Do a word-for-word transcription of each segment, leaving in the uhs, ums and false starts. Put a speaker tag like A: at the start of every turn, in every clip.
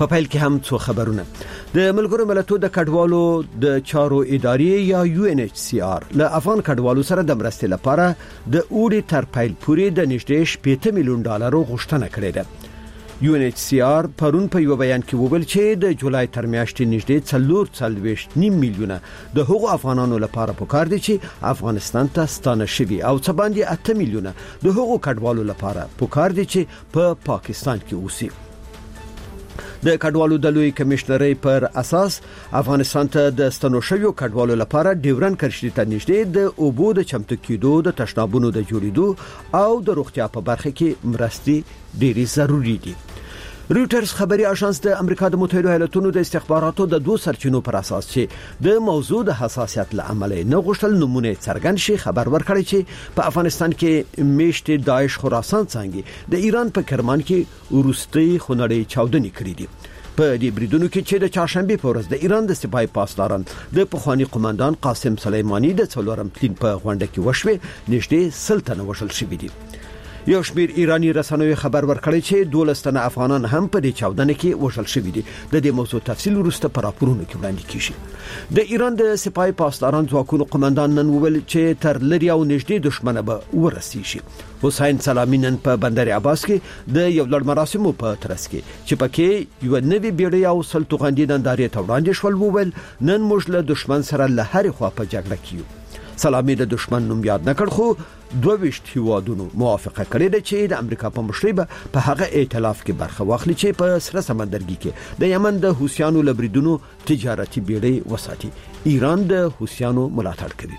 A: په پیل کې هم څو خبرونه. د ملګرو ملتونو د کډوالو د چارو ادارې یا یو ان ایچ سی آر له افغان کډوالو سره د مرستې لپاره د اوړي تر پیل پورې د نږدې شپږ میلیون ډالرو غوښتنه کړې ده. یو ان ایچ سی آر پرون په یو بیان کې وویل چې د جولای تر میاشتې نږدې څلور څلوېښت نیم میلیونه د هغو افغانانو لپاره پکار دي چې افغانستان ته ستانه شوي او څه باندې اته میلیونه د هغو کډوالو لپاره پکار دي چې په پا پاکستان کې اوسي. د کډوالو د لوی کمشنرۍ پر اساس افغانستان ته د ستنو شویو کډوالو لپاره ډیورن کرښې ته نږدې د اوبو د چمتو کېدو، د تشنابونو د جوړېدو او د روغتیا په برخه کې مرستې ډېری ضروری دي. رویټرز خبري اژانس د امریکا د متحده ایالاتونو د استخباراتو د دوه سرچینو پر اساس چې د موضوع د حساسیت لامل نه غوښتل نمونه څرګند شي خبر ورکړی چې په افغانستان کې میشت داعش خراسان څنګه د ایران په کرمان کې وروستي خونړی چاودنې کړې دي. په دې بریدونو کې چې د چهارشنبه په ورځ د ایران د سپای پاسداران د پخوانی قوماندان قاسم سلیمانی د څلورم تلین په غونډه کې وشوي نږدې سلطنه وشل شوې دي. یو شمیر ایرانی رسنیو خبر ورکړی چې دولس تنه افغانان هم په دې چاودنه کې وژل شوي دي. د دې موضوع تفصیل وروسته په راپورونو کې وړاندې کیږي. د ایران د سپای پاسداران ځواکونو قومندان نن وویل چې تر لري او نږدې دښمنه به ورسیږي. حسین سلامی نن په بندر عباس کې د یو لړ مراسمو په ترڅ کې چې پکې یو نوی بیړۍ او سل توغندي نندارې ته وړاندې شول وویل نن موږ له دښمن سره له هرې خوا په جګړه کې یو. سلامی د دښمن نوم یاد نکړ خو دوه ویشت هیوادونو موافقه کړې ده چې د امریکا په مشرۍ به په هغه ائتلاف کې برخه واخلي چې په سره سمندرګي کې د یمن د حوثیانو لبریدونو تجارتي بیړۍ وساتي. ایران د حوثیانو ملاتړ کوي.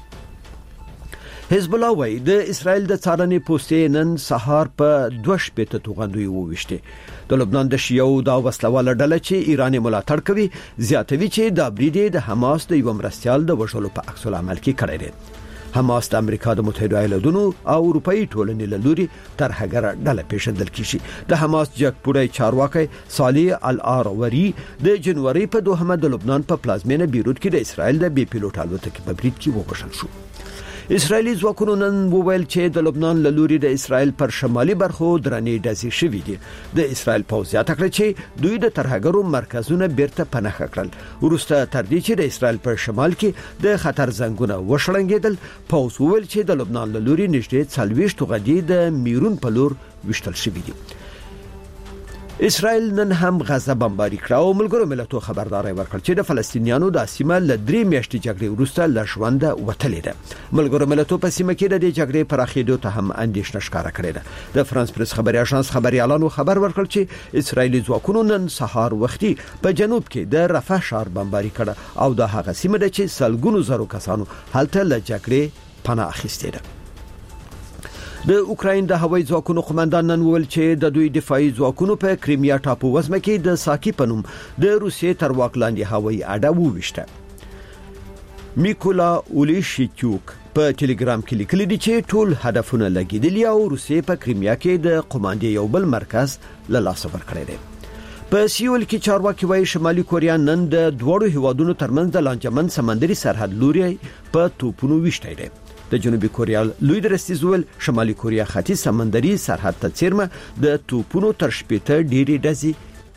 A: حزب الله وايي د اسرائیل د څارنې پوستې نن سهار په دوه شپېته توغندوی وويشته. د لبنان د شیعو دا وسلواله ډله چې ایران ملاتړ کوي زیاتوي چې د بریدې د حماس د یو مرستيال د وژلو په عکس العمل کې کړی دی. حماس د امریکا د متحده ایالاتونو او اروپאי ټولنې له لوري ترهګر ډله پیژندل کیږي. د حماس جګپوړی چارواکي صالح العروری د جنوري په دوهمه د لبنان په پلازمینه بیروت کې د اسرائیل د بي پیلوټ الوتکې په برید کې ووژل شو. اسرائیلی ځواکونو نن وویل چې د لبنان له لوري د اسرائیل پر شمالي برخو درنې ډزې شوې دي. د اسرائیل پوځ زیاته کړه چې دوی د ترهګرو مرکزونه بیرته پناه کړل. وروسته تر دې چې د اسرائیل پر شمال کې د خطر زنګونه وشړنګېدل، پوځ وویل چې د لبنان له لوري نږدې څلوېښت توغندي د میرون په لور وشتل شوې دي. اسرائیل نن هم غزه بمباري کړه او ملګرو ملتونو خبرداري ورکړه چې د فلسطینیانو د سیمه له درې میاشتې جګړې وروسته له ژونده وتلې ده. ملګرو ملتونو په سیمه کې د جګړې پراخېدو ته هم اندېښنه ښکاره کړې ده. د فرانس پریس خبري اژانس خبريالانو خبر ورکړ چې اسرائیلي ځواکونو نن سهار وختي په جنوب کې د رفح ښار بمباري کړه او د هغه سیمه ده چې سلګونو زرو کسانو هلته له جګړې پناه اخیستې ده. د اوکراین د هوایي ځواکونو قومندان نن وویل چې د دوی دفاعي ځواکونو په کریمیا ټاپو وزمه کې د ساکی پنوم د روسیې تر واک لاندې هوایي اډه وویشته. میکولا اولیشچوک په ټلګرام کې لیکلي دي چې ټول هدفونه لګیدلي او روسیې په کریمیا کې د قوماندې یو بل مرکز له لاسه ورکړی دی. په سیول کې چارواکي وايي شمالي کوریا نن د دوړو هیوادونو ترمنځ د لانجمن سمندري سرحد لوري په توپونو وشتای دی. د جنوبي کوریا لوی درستیز ول شمالي کوریا ختیځ سمندري سرحد ته چیرمه د توپونو تر شپېته ډېری ډزې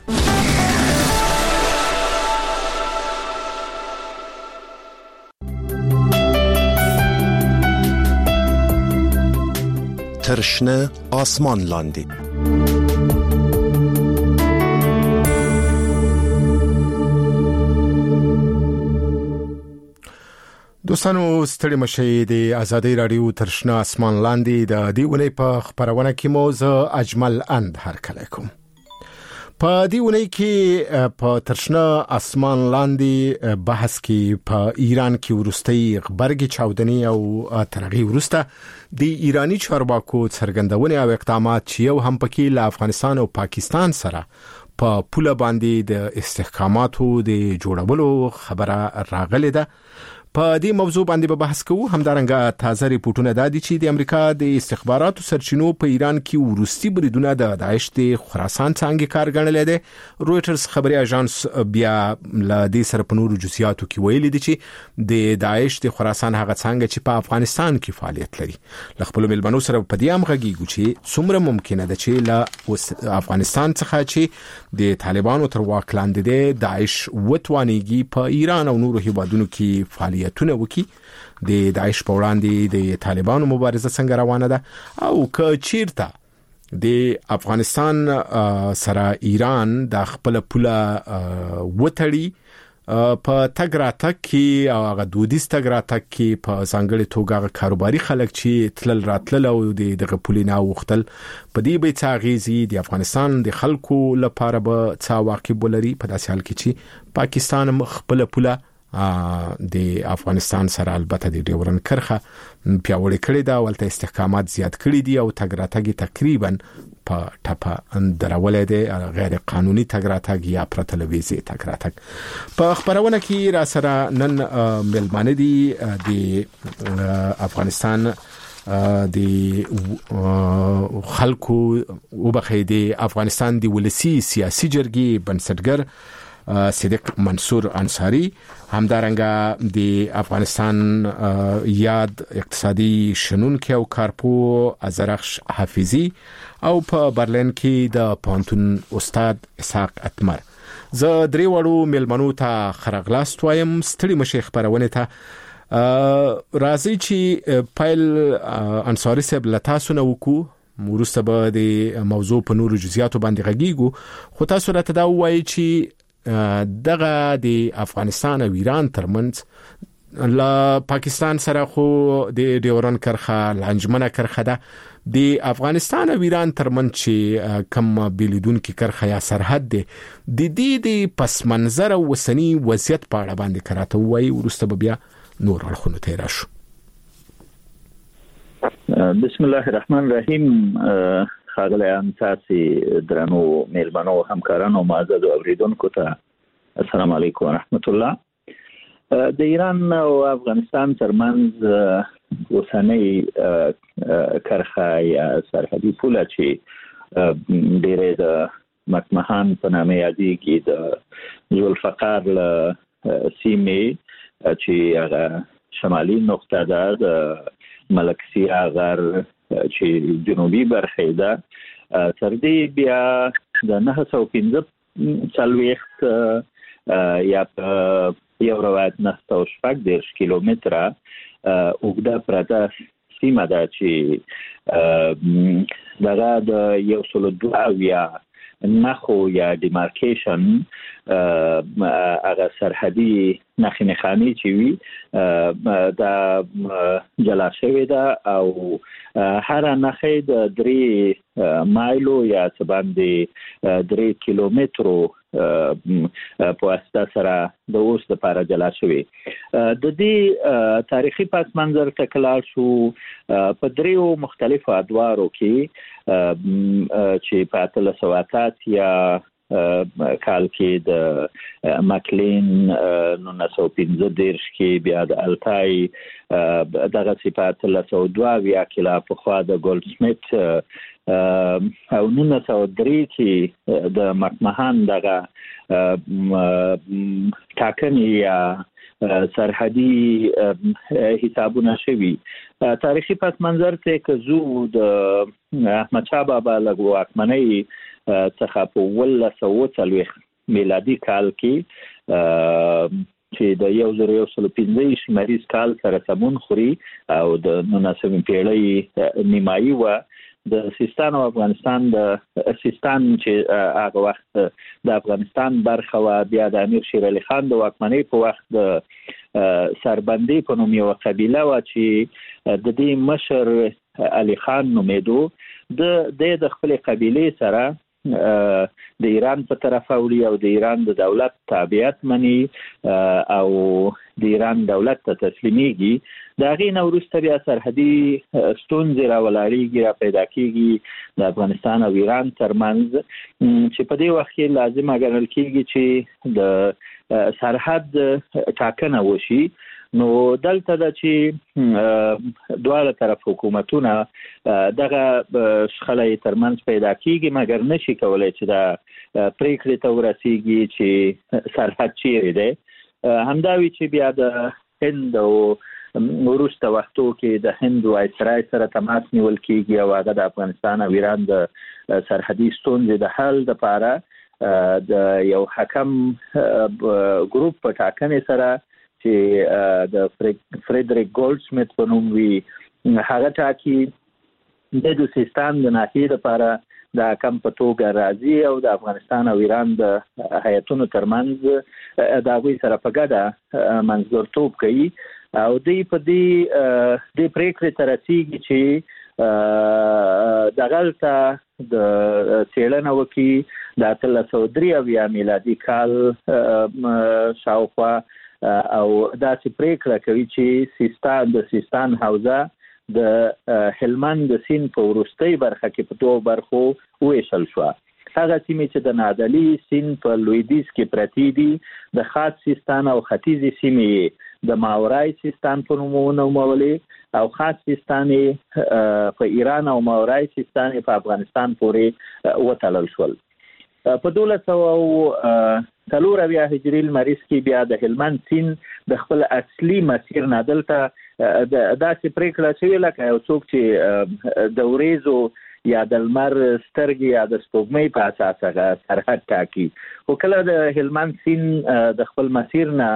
B: ترشنه آسمان لاندې. دوستانو ستړي مشه د آزادۍ رادیو ترشنه آسمان لاندې د دې ونې په خبرونه کې موزه اجمل اند هر کله کوم. په دې ونې کې په ترشنه آسمان لاندې بحث کې په ایران کې ورستۍ غبرګي چاودنې او ترغي ورسته د ایرانی چارواکو څرګندونه او اقدامات چې یو هم پکې له افغانستان او پاکستان سره په پوله باندې د استحکاماتو د جوړولو خبره راغله ده. په دې موضوع باندې به بحث کوو. همدارنګه تازه ریپورتونه دا دي چې د امریکا د استخباراتو سرچینو په ایران کې وروستي بریدونه د داعش د خراسان څنګه کار غنلې ده. رويټرز خبري اژانس بیا ل دې سره په نورو جزئیاتو کې ویلي دي چې د داعش د خراسان هغه څنګه چې په افغانستان کې فعالیت لري. ل خپل ملمنو سره په دې هم غږیږو چې څومره ممکنه ده چې ل افغانستان څخه چې د طالبانو تر واک لاندې ده داعش وتوانيږي په ایران او نورو هیوادونو کې فعالیت تونه وکي. د داعش په وړاندې د طالبانو مبارزه څنګه روانه ده او که چیرته د افغانستان سره ایران د خپل پوله وټړي په تګراتک کې او هغه دودیس تګراتک کې په ځانګړي توګه کاروباري خلک چې تلل راتلل او د دغه پولینا وختل په دې به تاغیزي د افغانستان د خلکو لپاره به څا واقع بولري. په داسې حال کې چې پاکستان خپل پوله د افغانستان سره البته د ډیورن کرخه پیاوړی کړی دا ولته استحکامات زیات کړی دي او تګراتګي تقریبا په ټاپه درولې ده غیر قانوني تګراتګ یا پرتلويزي تګراتګ. په خبرونه کې را سره نن ملمانه دي د افغانستان د خلکو وبخې د افغانستان د ولسی سیاسي جرګې بنسټګر صدیق منصور انصاری، همدارنګه د افغانستان یاد اقتصادي شنونکي او کارپو ازرخش حافظی او په برلین کې د پانتون استاد اسحاق اتمر. زه درې وړو ملمنو ته خرغلاست وایم. ستړي مشي خبرونه ته راځي چې پایل انصاری صاحب لتاسو نو کو ورسته به د موضوع په نورو جزئیاتو باندې غږیږو. خو تاسو راته دا وایي چې دغه د افغانستان او ایران ترمنځ لا پاکستان سره خو د ډیورن کرخه لانجمنه کرخه ده. د افغانستان او ایران ترمنځ چې کم بلیدون کې کرخه یا سرحد ده د دې د پس منظر او وسنی وضعیت په اړه باندې کراته وایي. ورسته بیا نور اړخونه ته راشو.
C: بسم الله الرحمن الرحیم. خاغلی انتاسی درنو میلمنو همکارانو معزز اوریدونکو ته السلام علیکم ورحمت الله. د ایران او افغانستان ترمنځ اوسنۍ کرخه یا سرحدي پوله چې ډېرې د مکمهان په نامه یادېږي د ذوالفقار سیمې چې هغه شمالي نقطه ده د ملکسیا غر چې جنوبي برخه ده تر دې بیا د نهه سوه پنځه څلوېښت یا په یو روایت نهه سوه شپږ دېرش کیلومتره اوږده پرته سیمه ده چې دغه د یو سل دوه اویا نخو یا ډیمارکیشن هغه سرحدي نښې نښانې چې وي دا جلا شوې ده او هر نښې د درې مایلو یا څه باندې درې کیلومترو په واسطه سره د اوس لپاره جلا شوې. د دې تاریخي پس منظر ته کلاړ شو په دریو مختلفو ادوارو کې چې په اتلس سوه اتیا کال کې د مکلین نولس سوه پنځه دېرش کې بیا د التای دغه صفات له سوه دوه اویا کاله پخوا د ګولډ سمیت او نولس سوه درې کې د مکمهان دغه ټاکنې یا سرحدي حسابونه شوي. تاریخي پس منظر ته که زو د احمدشاه بابا له واکمنۍ څخه په اوولس سوه څلوېښت میلادي کال کې چې د یو زر یو سل پنځه شمریز کال سره سمون خوري او د نولسمې پیړۍ نیمایي وه د سیستان او افغانستان د سیستان چې هغه وخت د افغانستان برخه وه بیا د امیر شیر علي خان د واکمنۍ په وخت د سربندي په نوم یوه قبیله وه چې د دې مشر علي خان نومېدو. د د خپلې قبیلې سره د ایران په طرف اوړي او د ایران د دولت تابعیت مني او د ایران دولت ته تسلیمیږي. د هغې نه وروسته بیا سرحدي ستونزې راولاړېږي را پیدا کېږي د افغانستان او ایران ترمنځ چې په دې وخت کې لازمه ګڼل کېږي چې د سرحد ټاکنه وشي. نو دلته د چې دواړه طرف حکومتونه دغه شخړې ترمنځ پیدا کیږي مګر نشي کولای چې دا پریکړې ته ورسیږي چې سرحد چیرې دی. همداوی چې بیا د هند او وروسته وختو کې د هند وایسرای سره تماس نیول کیږي او هغه د افغانستان او ایران د سرحدي ستونزې د حل لپاره د یو حکم ګروپ په ټاکنې سره چې د فریدریک ګولډسمیت په نوم وي هغه ټاکي د سیستان د ناحیې لپاره د حکم په توګه راځي او د افغانستان او ایران د هیاتونو ترمنځ د هغوی سره په ګډه منځګړیتوب کوي او دوی په دې د پریکړې ته رسیږي چې دغلته د څېړنه وکړي د اتلس سوه درې اویا میلادي کال شاوخوا او داسې پریکړه کوي چې سیستان د سیستان حوزه د هلمند د سیند په وروستۍ برخه کې په دوه برخو وویشل شوه. هغه سیمې چې د نادعلي سیند په لویدیځ کې پرتې دي د خاص سیستان او ختیځې سیمې د ماورای سیستان په نوم ونومولې او خاص سیستان په ایران او ماورای سیستان په افغانستان پورې وتړل شول. په دولس سوه څلور اویا هجري لمریز کې بیا د هلمند سیند د خپل اصلي مسیر نه دلته داسې پریکړه شوې لکه یو څوک چې د وریځو یا د لمر سترګې یا د سپوږمۍ په اساس هغه سرحد ټاکي. خو کله د هلمند سیند د خپل مسیر نه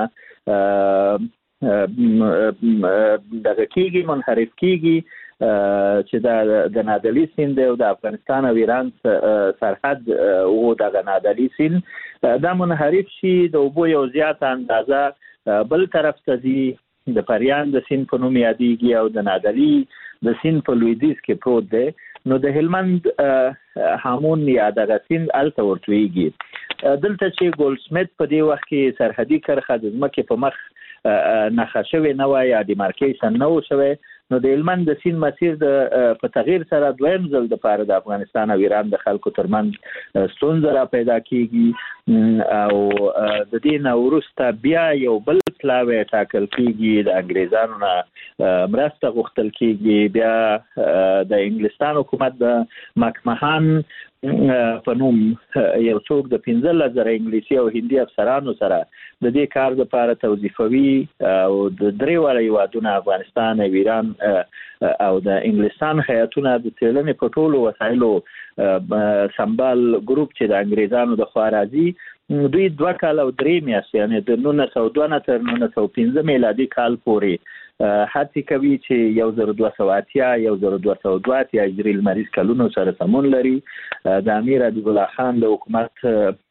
C: دغه کېږي منحرف کېږي چې د نادعلي سیند او د افغانستان او ایران سرحد او دغه نادعلي سیند دا منحرف شي د اوبو یو زیاته اندازه بل طرف ته ځي د پریان د سیند په نوم یادېږي او د نادعلي د سیند په لویدیځ کې پروت دی. نو د هلمند هامون یا دغه سیند هلته ورتویږي. دلته چې ګولډسمیت په دې وخت کې سرحدي کرښه د ځمکې په مخ نښه شوې نه وه یا ډیمارکیشن نه و شوی نو د هلمند د سیند مسیر د په تغییر سره دویم ځل دپاره د افغانستان او ایران د خلکو ترمنځ ستونزه را پیدا کیږي او د دې نه وروسته بیا یو بل پلاوی ټاکل کیږي د انګریزانو نه مرسته غوښتل کیږي. بیا د انګلستان حکومت د مکمهان په نوم یو څوک د پنځلس زره انګلیسي او هندي افسرانو سره د دې کار لپاره توظیفوي او د درې واړه هیوادونه افغانستان او ایران او د انګلستان هیاتونه د څېړنې په ټولو وسایلو سمبال ګروپ چې د انګریزانو د خوا راځي دوی دوه کال او درې میاشتې یعنې د نولس سوه دوه نه تر نولس سوه پنځه میلادي کال پورې هڅې کوي چې یو زر دوه سوه اتیا یو زر دوه سوه دوه اتیا هجري لمریز کلونو سره سمون لري. د امیر حبیب الله خان د حکومت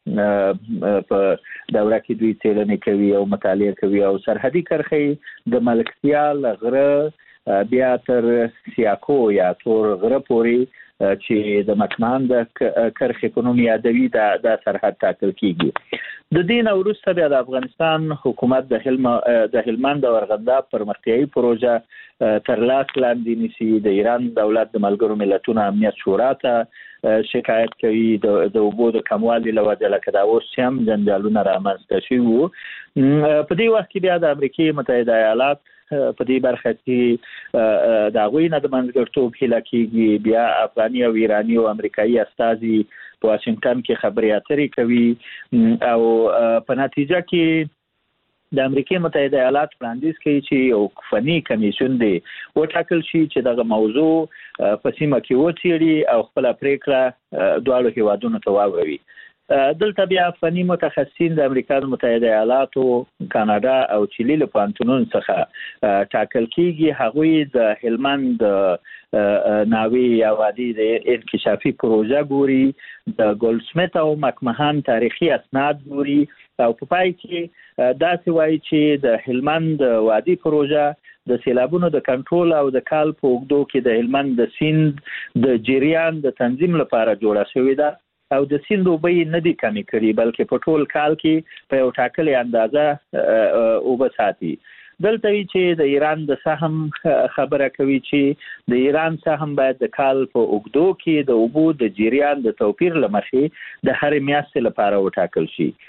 C: په دوره کې دوی څېړنې کوي او مطالعه کوي او سرحدي کرښې د ملکتیا له غره بیا تر سیاکو یا تور غره پورې چې د مکمهان د کرښې په نوم یادوي دا سرحد ټاکل کیږي. د دې نه وروسته بیا د افغانستان حکومت د هلمند او ارغنداب پرمختیایي پروژه تر لاس لاندې نیسي. د ایران دولت د ملګرو ملتونو امنیت شورا ته شکایت کوي د اوبو د کموالي له وجې لکه دا اوس چې هم جنجالونه رامنځته شوي وو. په دې وخت کې بیا د امریکې متحده ایالات په دې برخه کې د هغوی نه د منځګړیتوب هیله کېږي. بیا افغاني او ایراني او امریکایي استازي په واشنګټن کې خبرې اترې کوي او په نتیجه کې د امریکې متحده ایالات وړاندیز کوي چې یو فني کمیسیون دی وټاکل شي چې دغه موضوع په سیمه کې وڅېړي او خپله پریکړه دواړو هیوادونو ته واوروي. دلته بیا فني متخصصین د امریکا متحده ایالاتو، کاناډا او چیلي له پوهنتونونو څخه ټاکل کیږي. هغوی د هلمند ناوی یا وادي د انکشافي پروژه ګوري، د ګولډسمیت او مکمهان تاریخي اسناد ګوري او په پای کې داسې وایي چې د هلمند وادي پروژه د سیلابونو د کنټرول او د کال په اوږدو کې د هلمند د سیند د جریان د تنظیم لپاره جوړه شوې ده او د سیند اوبه یې نه دي کمې کړي بلکې په ټول کال کې په یو ټاکلې اندازه اوبه ساتي. دلته وی چې د ایران د سهم خبره کوي چې د ایران سهم باید د کال په اوږدو کې د اوبو د جریان د توپیر له مخې د هرې میاشتې لپاره وټاکل شي.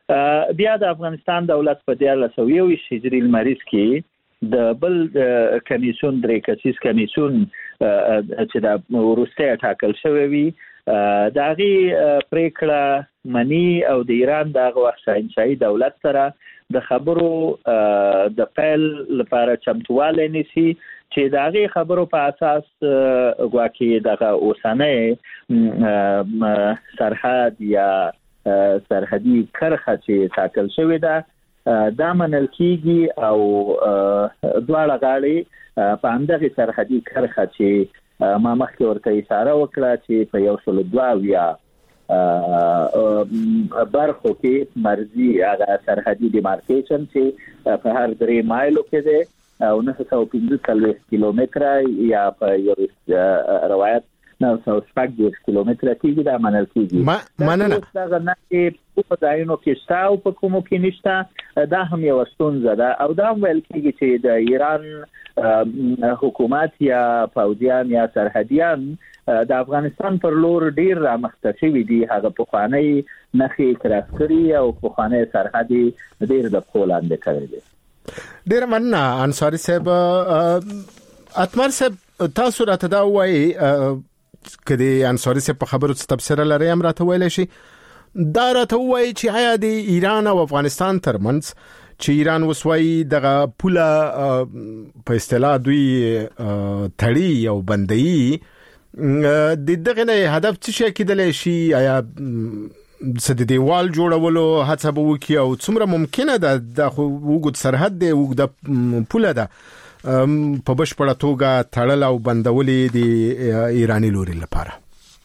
C: بیا د افغانستان دولت په دیارلس سوه یو ویشت هجري لمریز کې د بل کمیسیون درې کسیز کمیسیون چې د وروسته ټاکل شوی وي د هغې پریکړه مني او د ایران د هغه وخت شاهنشاهي دولت سره د خبرو د پیل لپاره چمتوالی نیسي چې د هغې خبرو په اساس ګواکې دغه اوسنی سرحد یا سرحدي کرښه چې ټاکل شوې ده دا منل کیږي او دواړه غاړې په همدغې سرحدي کرښه چې ما مخکې ورته اشاره وکړه چې په یو سل دوه اویا برخو کې مرزي هغه سرحدي ډیمارکیشن چې په هر درې مایلو کې دی او نهه سوه پنځه څلوېښت کیلومتره یا په یو روایت نهه سوه شپږ دېرش کیلومتره کېږي دا منل کېږي.
B: مننه.
C: دغه نه چې په ځایونو کې شته او په کومو کې نشته دا هم یوه ستونزه ده او دا هم ویل کېږي چې د ایران حکومت یا پوځیان یا سرحدیان د افغانستان پر لور ډیر رامخته شوي دي. هغه پخوانی نښې کراس کړي او پخوانی سرحد ډیر د پښو لاندې کړی دی.
B: ډیر مننه انصاري صاحب. اتمر صاحب تاسو راته دا وایي کدی انصاري صاحب په خبرو څه تفسیر لري هم راته ویل شي دا راته وایي چې آیا د ایران او افغانستان ترمنځ چې ایران وسوي دغه پوله په اصطلاح دوی تړي او بندي د دغه نه هدف څه شي کېدلی شي؟ آیا څه د دیوال جوړولو هڅه به وکړي او څومره ممکنه ده د وګړو سرحد دی وګړو پوله ده په بشپړه توګه تړل او بندولې د ایرانی لوري لپاره؟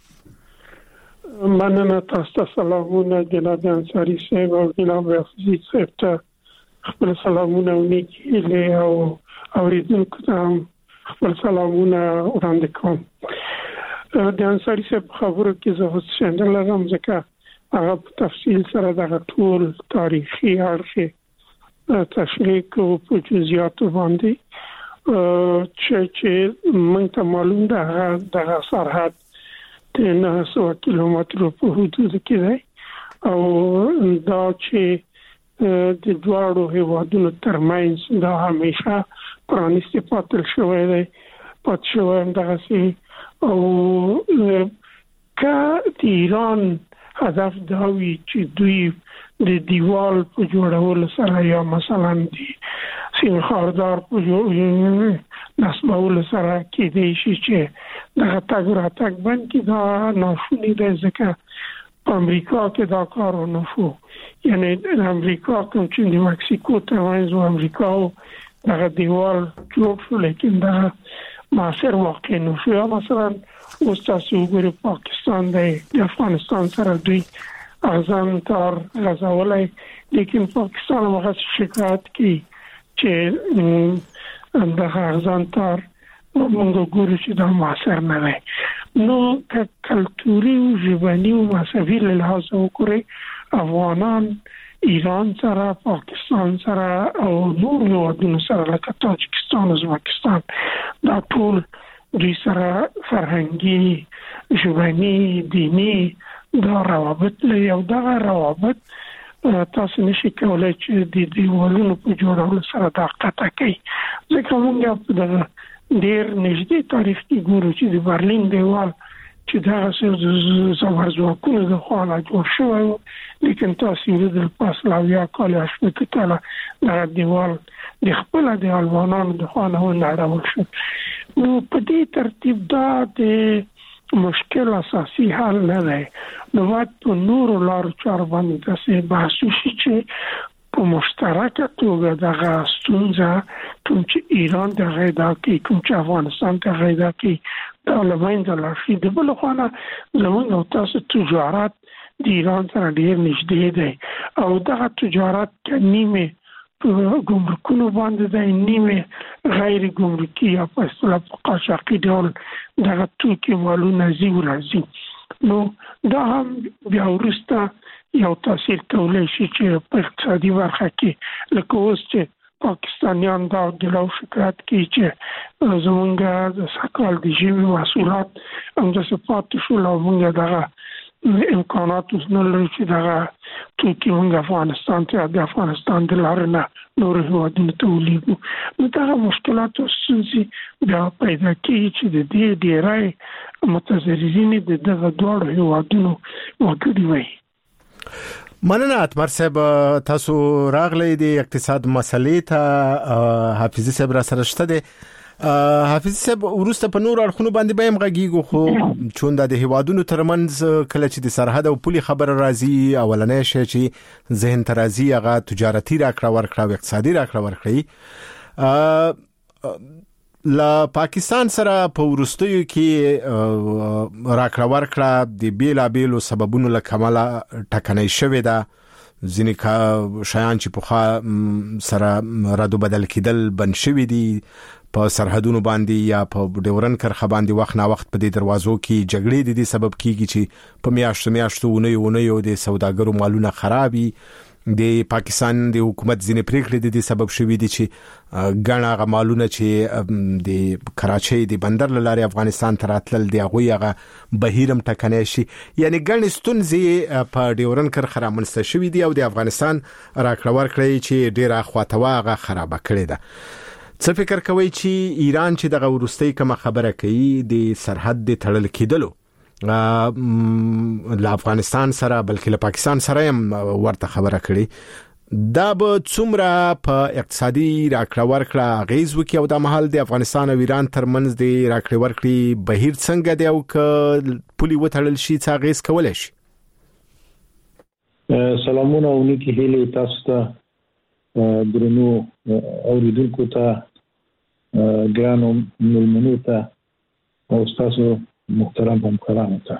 D: مننه تاسو سلامونه جناب انصاري صاحب او جناب حفیظ صاحب ته خپل سلامونه ونیکي له او اوریدونکو ته خپل سلامونه وړاندې کوم. د انصاري صاحب خبرو کې زه هڅه شندل لرم ځکه هغه په تفصیل سره د ټول تاریخي اړخ تشریح کوو په جزئیاتو باندې چې چې موږ ته معلوم ده د سرحد د نهه سوه کیلومترو په حدود کې دی او دا چې د دواړو هیوادونو ترمنځ دا همیشه پرانیستی پاتل شوی دی پات شوی هم دغسې او که د ایران هدف دا وي چې دوی د دیوال په جوړولو سره یا مثلا د سیم خاردار په نصبولو سره کېدی شي چې دغه تګ راتګ بند کړي دا ناشونی دی ځکه په امریکا کې دا کار ونه شو. یعنی د امریکا کوم چې د مکسیکو ترمنځ او امریکا دغه دیوال جوړ شو لیکن دا معاصر واقع نه شو. مثلا اوس تاسو وګورئ پاکستان دی د افغانستان سره دوی اغزان تار غځولی لیکن پاکستان هم هغه شکایت کوي چې دغه اغزان تار موږ ګورو چې دا معاصر نه دی. نو که کلتوري او ژبني او مذهبي له لحاظه وګورئ افغانان ایران سره پاکستان سره او نور هیوادونو سره لکه تاجکستان ازبکستان دا ټول دوی سره فرهنګي ژبني دیني دا روابط لري او دغه روابط تاسو نشئ کولی چې د دیوالونو په جوړولو سره دا قطع کوي ځکه موږ په دغه ډېر نږدې تاریخ کې ګورو چې د برلین دیوال چې دغه زبرځواکونو د خوا نه جوړ شوی و لیکن تاسو یې د پاس لا اویا کاله شپېته کاله دغه دیوال د خپله د البانانو د خوا نه ونړول شو. نو په دې ترتیب دا د مشکل اساسي حل نه دی. نو باید په نورو لارو چارو باندې داسې بحث وشي چې په مشترکه توګه دغه ستونزه کوم چې ایران دغه دا کوي کوم چې افغانستان دغه دا کوي دا له منځه لاړ شي. د بل خوا نه زموږ او تاسو تجارت د ایران سره ډېر نږدې دی او دغه تجارت که نیمه په ګمرکونو باندې دی نیمه غیر ګمرکي یا په اصطلاح په قاچاقي ډول دغه توکي مالونه ځي وراځي. نو دا هم بیا وروسته یو تاثیر کولی شي چې په اقتصادي برخه کې لکه اوس چې پاکستانیان دا ګیله او شکایت کوي چې زمونږ د سږکال د ژمي محصولات همداسې پاتې شول او مونږ دغه امکانات اوس نه لري چې دا توکي موږ افغانستان ته د افغانستان د لارنه نور هیوادونو ته ولیږو. نو دا مشکلات اوسې بیا پیدا کیږي چې د دې ډیری متضررین د دغه دوه هیوادونو وګړي وي.
B: مننه اتمر صاحب، تاسو راغلی د اقتصاد مسلې ته حافظ صاحب را سره شته دي. حافظ صاحب ورسته په نور اړخونو باندې به هم غږیږو، خو چون د هیوادونو ترمنځ کله چې د سرحد او پولي خبر راځي اولنې شي چې ذهن ترازی هغه تجارتي راکړه ورکړه او اقتصادي راکړه ورکړي. لا پاکستان سره په ورستیو کې راکړه ورکړه د بیلا بیلو سببونو له کماله ټکنۍ شوې ده. ځینې شیان چې په سره رادو بدل کېدل بن شوي دي په سرحدونو باندې یا په ډیورن کرخه باندې وخت نا وخت په دې دروازو کې جګړې د دې سبب کیږي چې په میاشتو میاشتو ونه ونه یو د سوداګرو مالونه خرابي. د پاکستان د حکومت ځینې پریکړې د دې سبب شوي دي چې ګڼه هغه مالونه چې د کراچۍ د بندر له لارې افغانستان ته راتلل د هغوی هغه بهیرم ټکنی شي. یعنی ګڼې ستونزې په ډیورن کرخه رامنځته شوي دي او د افغانستان راکړه ورکړه چې ډیره خواته هغه خرابه کړې ده. څه فکر کوي چې ایران چې دغه ورستۍ کومه خبره کوي د سرحد د تړل کېدلو له افغانستان سره بلکې له پاکستان سره هم ورته خبره کړي، دا به څومره په اقتصادي راکړه ورکړه اغیز وکړي او د مهال د افغانستان او ایران ترمنځ د راکړه ورکړې بهیر څنګه دی او که پولي وتړل شي څه اغیز کولی شي؟
E: سلامونه او نیکی هیلې تاسو ته درنو اوریدونکو ته ګرانو ملمنو ته او تاسو محترم همکارانو ته.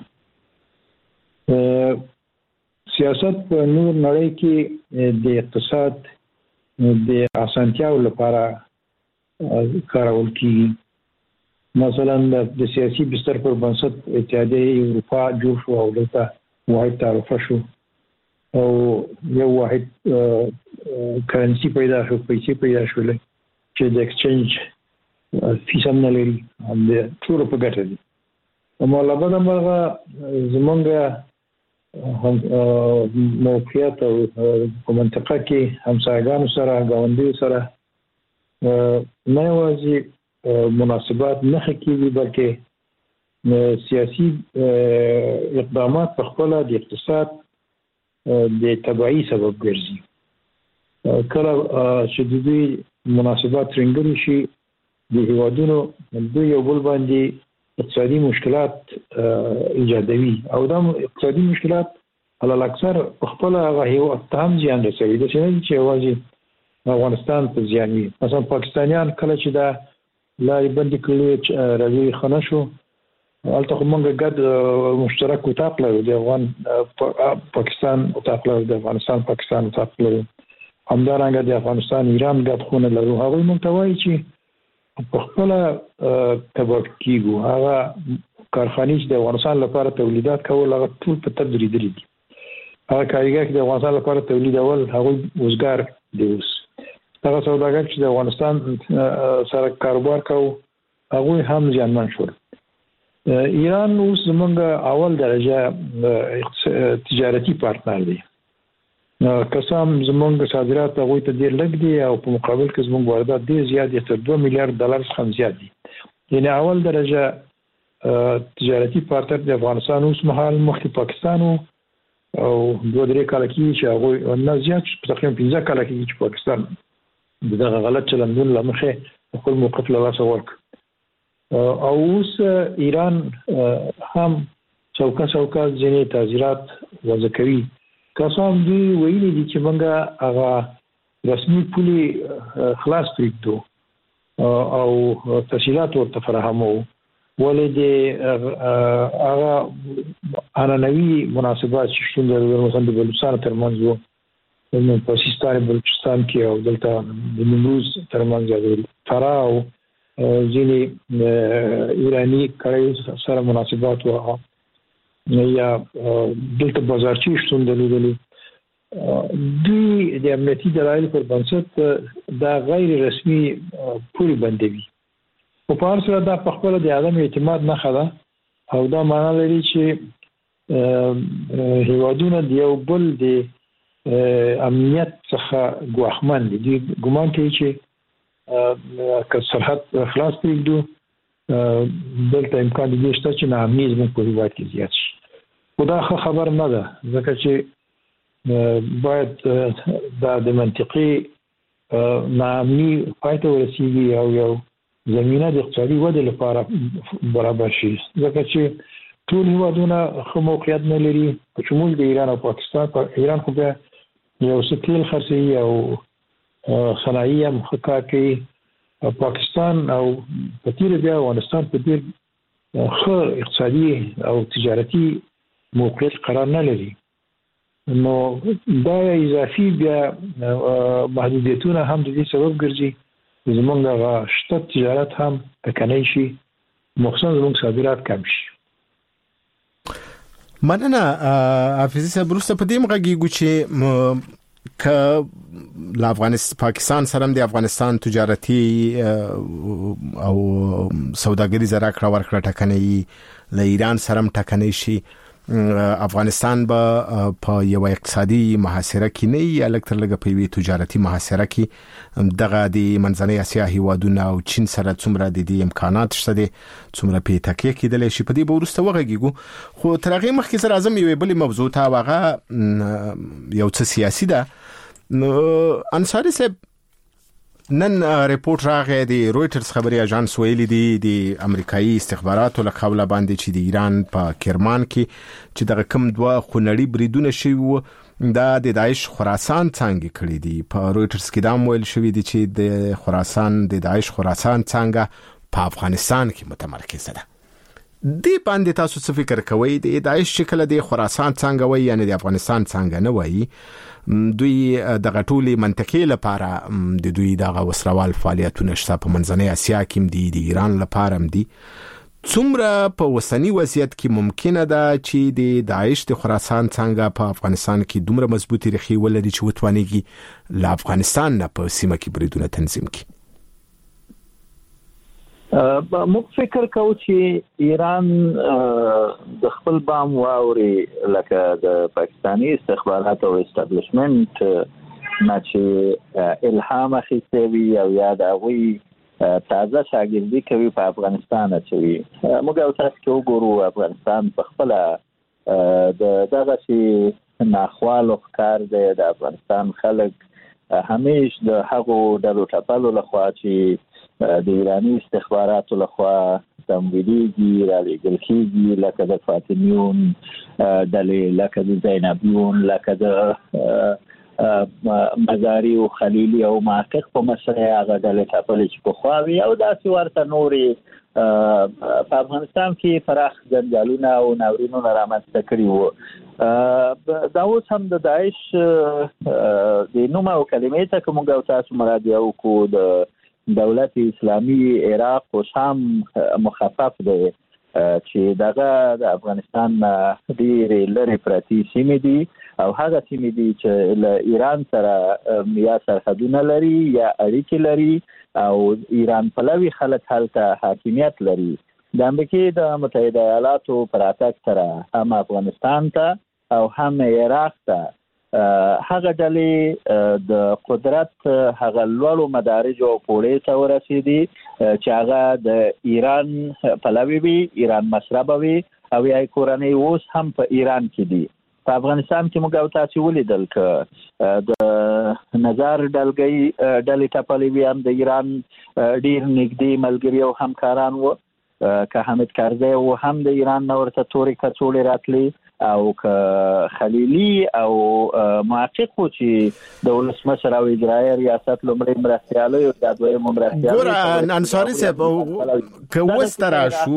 E: سیاست په نور نړۍ کې د اقتصاد د اسانتیاو لپاره کارول کیږي. مثلا د سیاسي بستر پر بنسټ اتحادیه اروپا جوړ شو او دلته واحد تعرفه شو او یو واحد کرنسي پیدا شو، پیسې پیدا شولې چې د ایکسچینج فیس هم نه لري، هم د ټولو په ګټه دي. مالابه د مرغه زمونږ موقعیت او په منطقه کې همسایګانو سره ګاونډیو سره نه یوازې مناسبات نه ښه کېږي بلکې سیاسي اقدامات په خپله د اقتصاد د تبعی سبب ګرځي. کله چې د دوی مناسبات ترنګري شي د هیوادونو دوی یو بل باندې اقتصادي مشکلات ایجادوي او دا اقتصادي مشکلات علل اکثر په خپل هغه هیواد ته هم زیان رسوي. د څه نه چې یوازې افغانستان ته زیان وي. مثلا پاکستانیان کله چې دا لارې بندې کړې راځي خنه شو هلته خو موږ ګډ مشترک اتاق لرو، د افغان پاکستان اتاق لرو، د افغانستان پاکستان اتاق لرو، همدارنګه د افغانستان ایران ګډ خونه لرو. هغوی موږ ته وایي چې په خپله تبع کېږو. هغه کارخانې چې د افغانستان لپاره تولیدات کول هغه ټول په تب درېدلي دي. هغه کارګر چې د افغانستان لپاره تولیدول هغوی وزګار دي. اوس هغه سوداګر چې د افغانستان سره کاروبار کوي هغوی هم زیانمن شول. ایران اوس زمونږ اول درجه تجارتي پارتنر دی. قسم زمونږ صادرات هغوی ته ډېر لږ دي او په مقابل کې زمونږ واردات ډېر زیات دي، تر دوه میلیارډ ډالر څخه هم زیات دي. یعنې اول درجه تجارتي پارتنر د افغانستان اوس مهال مخکې پاکستان و او دوه درې کاله کېږي چې هغوی نه زیات تقریبا پنځه کاله کېږي چې پاکستان د دغه غلط چلندون له مخې خپل موقف له لاسه ورکړ. او اوس ایران هم څوکه څوکه ځینې تعزیرات وضع کوي. کاسو هم دوی ویلي دي چې موږ هغه رسمي پولي خلاص پرېږدو او تسهیلات ورته فراهمو، ولې د هغه عنعنوي مناسبات چې شتون لري مثلا د بلوچستان ترمنځ و، په سیستان بلوچستان کې او دلته د نیمروز ترمنځ د فراه او ځینې ایراني کړیو سره مناسبات و یا دلته بازارچی شتون درلودلی. دوی د امنیتي دلایل پر بنسټ دا غیر رسمي پولي بندوي. په پار سره دا په خپل د عدم اعتماد نښه ده او دا معنی لري چې هیوادونه د یو بل د امنیت څخه ګواښمن دي. دوی ګمان کوي چې که سرحد خلاص پرېږدو دلته امکان دی شته چې ناامني زموږ په هیواد کې زیات شي. خو دا ښه خبر نه ده، ځکه چې باید دا د منطقي ناامني پای ته ورسیږي او یو زمینه د اقتصادي ودې لپاره برابر شي، ځکه چې ټول هیوادونه ښه موقعیت نه لري په شمول د ایران او پاکستان. په ایران خو بیا یو څه تیل خرڅوي او صنایع هم ښه کار کوي. پاکستان او په تیره بیا افغانستان په ډېر ښه اقتصادي او تجارتي موقعیت قرار نه لري. نو دا اضافي بیا محدودیتونه هم د دې سبب ګرځي زموږ هغه شته تجارت هم ټکنی شي، مخصوصا زموږ صادرات کم شي.
B: مننه حافظي صاحب. وروسته په دې مغږیږو چې که له افغانستان پاکستان سره د افغانستان تجارتي او سوداګریزه راکړه ورکړه ټکنۍ له ایران سره ټکنۍ شي، افغانستان به په یو اقتصادي محاصره کې نه یا لکه لږه په یوې تجارتي محاصره کې دغه د منځنۍ اسیا هیوادونه او چین سره څومره د دې امکانات شته دي څومره په تکیه کېدلی شي. په دې به وروسته وغږیږو. خو تر هغې مخکې سره اعظم یوې بلې موضوع ته، هغه یو څه سیاسي ده. انصاري صاحب نن ریپورت راغی د رويټرز خبري اژانس ویلي دی د امریکایي استخباراتو له قوله باندې چې د ایران په کرمان کې چې دغه کم دوه خونړي بریدونه شوي وو دا د داعش خراسان څنګه کړی دی. په رويټرز کې دا ویل شوی دی چې د خراسان د داعش خراسان څنګه په افغانستان کې متمرکز ده. دی باندې تاسو څه فکر کوئ؟ د داعش شکل د خراسان څنګه وایي یعنی د افغانستان څنګه نه وایي؟ دوی د غټولې منطقې لپاره د دوی دغه وسروال فعالیتونه شته په منځنۍ اسیا کې دي، د ایران لپاره هم دي. څومره په وسنی وضعیت کې ممکنه ده چې د داعش د خراسان څنګه په افغانستان کې دومره مضبوطی رخي ولري چې وتوانیږي له افغانستان نه په سیمه کې بریدونه تنظیم کړي؟
C: موږ فکر کوو چې ایران د خپل بام واوري لکه د پاکستاني استخباراتو او استابلیشمنت نه چې الهام اخیستی وي او یا د هغوی تازه شاګردي کوي په افغانستان اچوي. موږ او تاسو کې وګورو افغانستان په خپله د دغسې ناخوالو ښکار دی. د افغانستان خلک همیش د هغو ډلو ټپلو لخوا چې د ایرانی استخباراتو لخوا تمویلیږي رالیږل کېږي، لکه د فاطمیون ډلې، لکه د زینبیون، لکه د مزاري او خلیلي او محقق په مسله هغه ډلې ټپلې چې پخوا وي او داسې ورته نورې په افغانستان کې پراخ جنجالونه او ناورینونه رامنځته کړي وو. دا اوس هم د داعش د نوم او کلمې ته که موږ او تاسو مراجعه وکړو د دولت اسلامي عراق اوس هم مخفف دی چې دغه د افغانستان ډېرې لرې پرتې سیمې دي او هغه سیمې دي چې له ایران سره یا سرحدونه لري یا اړیکې لري او ایران پلوي خلک هلته حاکمیت لري. د امریکې د متحده ایالاتو په راتګ سره هم افغانستان ته او هم عراق ته هغه ډلې د قدرت هغه لوړو مدارجو او پوړې ته ورسېدي چې هغه د ایران پلوي وي، ایران مشربه وي او یا کورنۍ اوس هم په ایران کې دي. په افغانستان کې موږ او تاسو ولیدل که د نظر ډلګۍ ډلې ټپلې وي هم د ایران ډېر نږدې ملګري او همکاران وو، که حامد کرزی و هم د ایران نه ورته تورې کڅوړې راتلې او که خلیلي او محقق و چې د ولسمشر او اجرایي ریاست لومړی مرستیالی او یا دویم مرستیالی.
B: ګوره انصاري صاحب که اوس ته راشو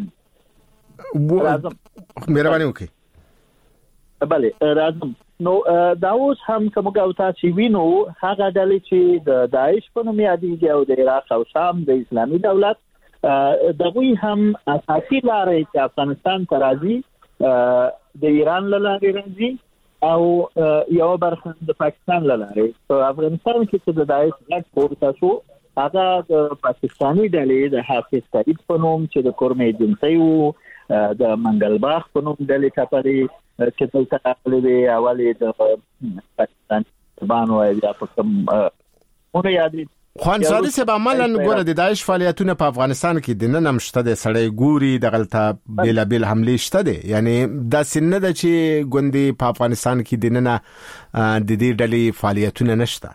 B: مهرباني وکړئ.
C: بله راځم. نو دا اوس هم که موږ او تاسو وینو هغه ډلې چې د داعش په نوم یادېږي او د عراق او شام د اسلامي دولت دغوی هم اساسي لارې چې افغانستان ته راځي د ایران له لارې راځي او یو برخه د پاکستان له لارې. په افغانستان کې چې د داعش غټ پورته شو هغه د پاکستاني ډلې د حافظ سعید په نوم چې د کورمې جنسي وو د منګلباغ په نوم ډلې ټپلې چې دلته راغلي اولې د پاکستان بانو یا په کوم مونږ یادې
B: خوان صادق صاحب عملاً ګوره د داعش فعالیتونه په افغانستان کې د نن هم شته د سړی ګوري د غلطه بیل بیل حمله شته دي یعنی دا سینه د چې ګوندې په افغانستان کې د نن د دې ډلې فعالیتونه نشته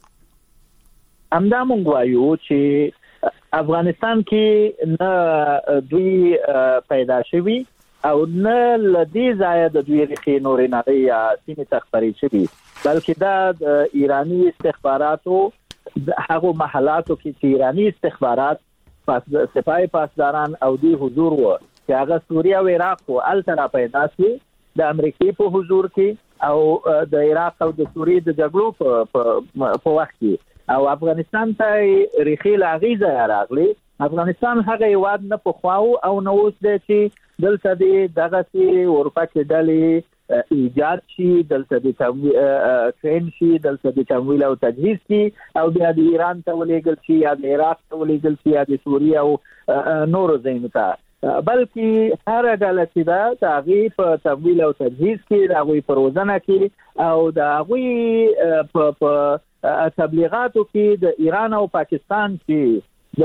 C: همدا مونږ وایو چې افغانستان کې نه دوی پیدا شوي او نه لدی ځای د دوی رخي نورې نه یا سیمه تخبري شوي بلکې دا د ایرانی استخباراتو هغه محلاتو کې چې ایرانی استخبارات سپاه پاسداران او دی حضور و چې هغه سوریه او عراق او الترا پیدا شي د امریکای په حضور کې او د عراق او د سوریې د جګړو په وخت کې او افغانستان ته ریخي لاغیزه راغلي افغانستان هغه یواد نه په خواو او نو اوس د چې دلته د دغه سي اروپا کې ډلې ایجاد شي دلته د تمویل ټرین شي دلته د تمویل او تجهیز شي او بیا د ایران ته ولېګل شي یا د عراق ته ولېګل شي یا د سوریه او نورو ځایونو ته بلکې هر ډله چې دا د هغې په تمویل او تجهیز کې د هغوی په روزنه کې او د هغوی په تبلیغاتو کې د ایران او پاکستان کې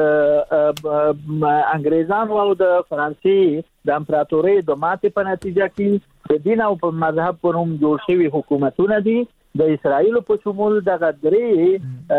C: د انګریزانو او د فرانسې د امپراتورۍ د ماتې په نتیجه کې د دین او په مذهب په نوم جوړ شوي حکومتونه دي د اسرایل په شمول د غدري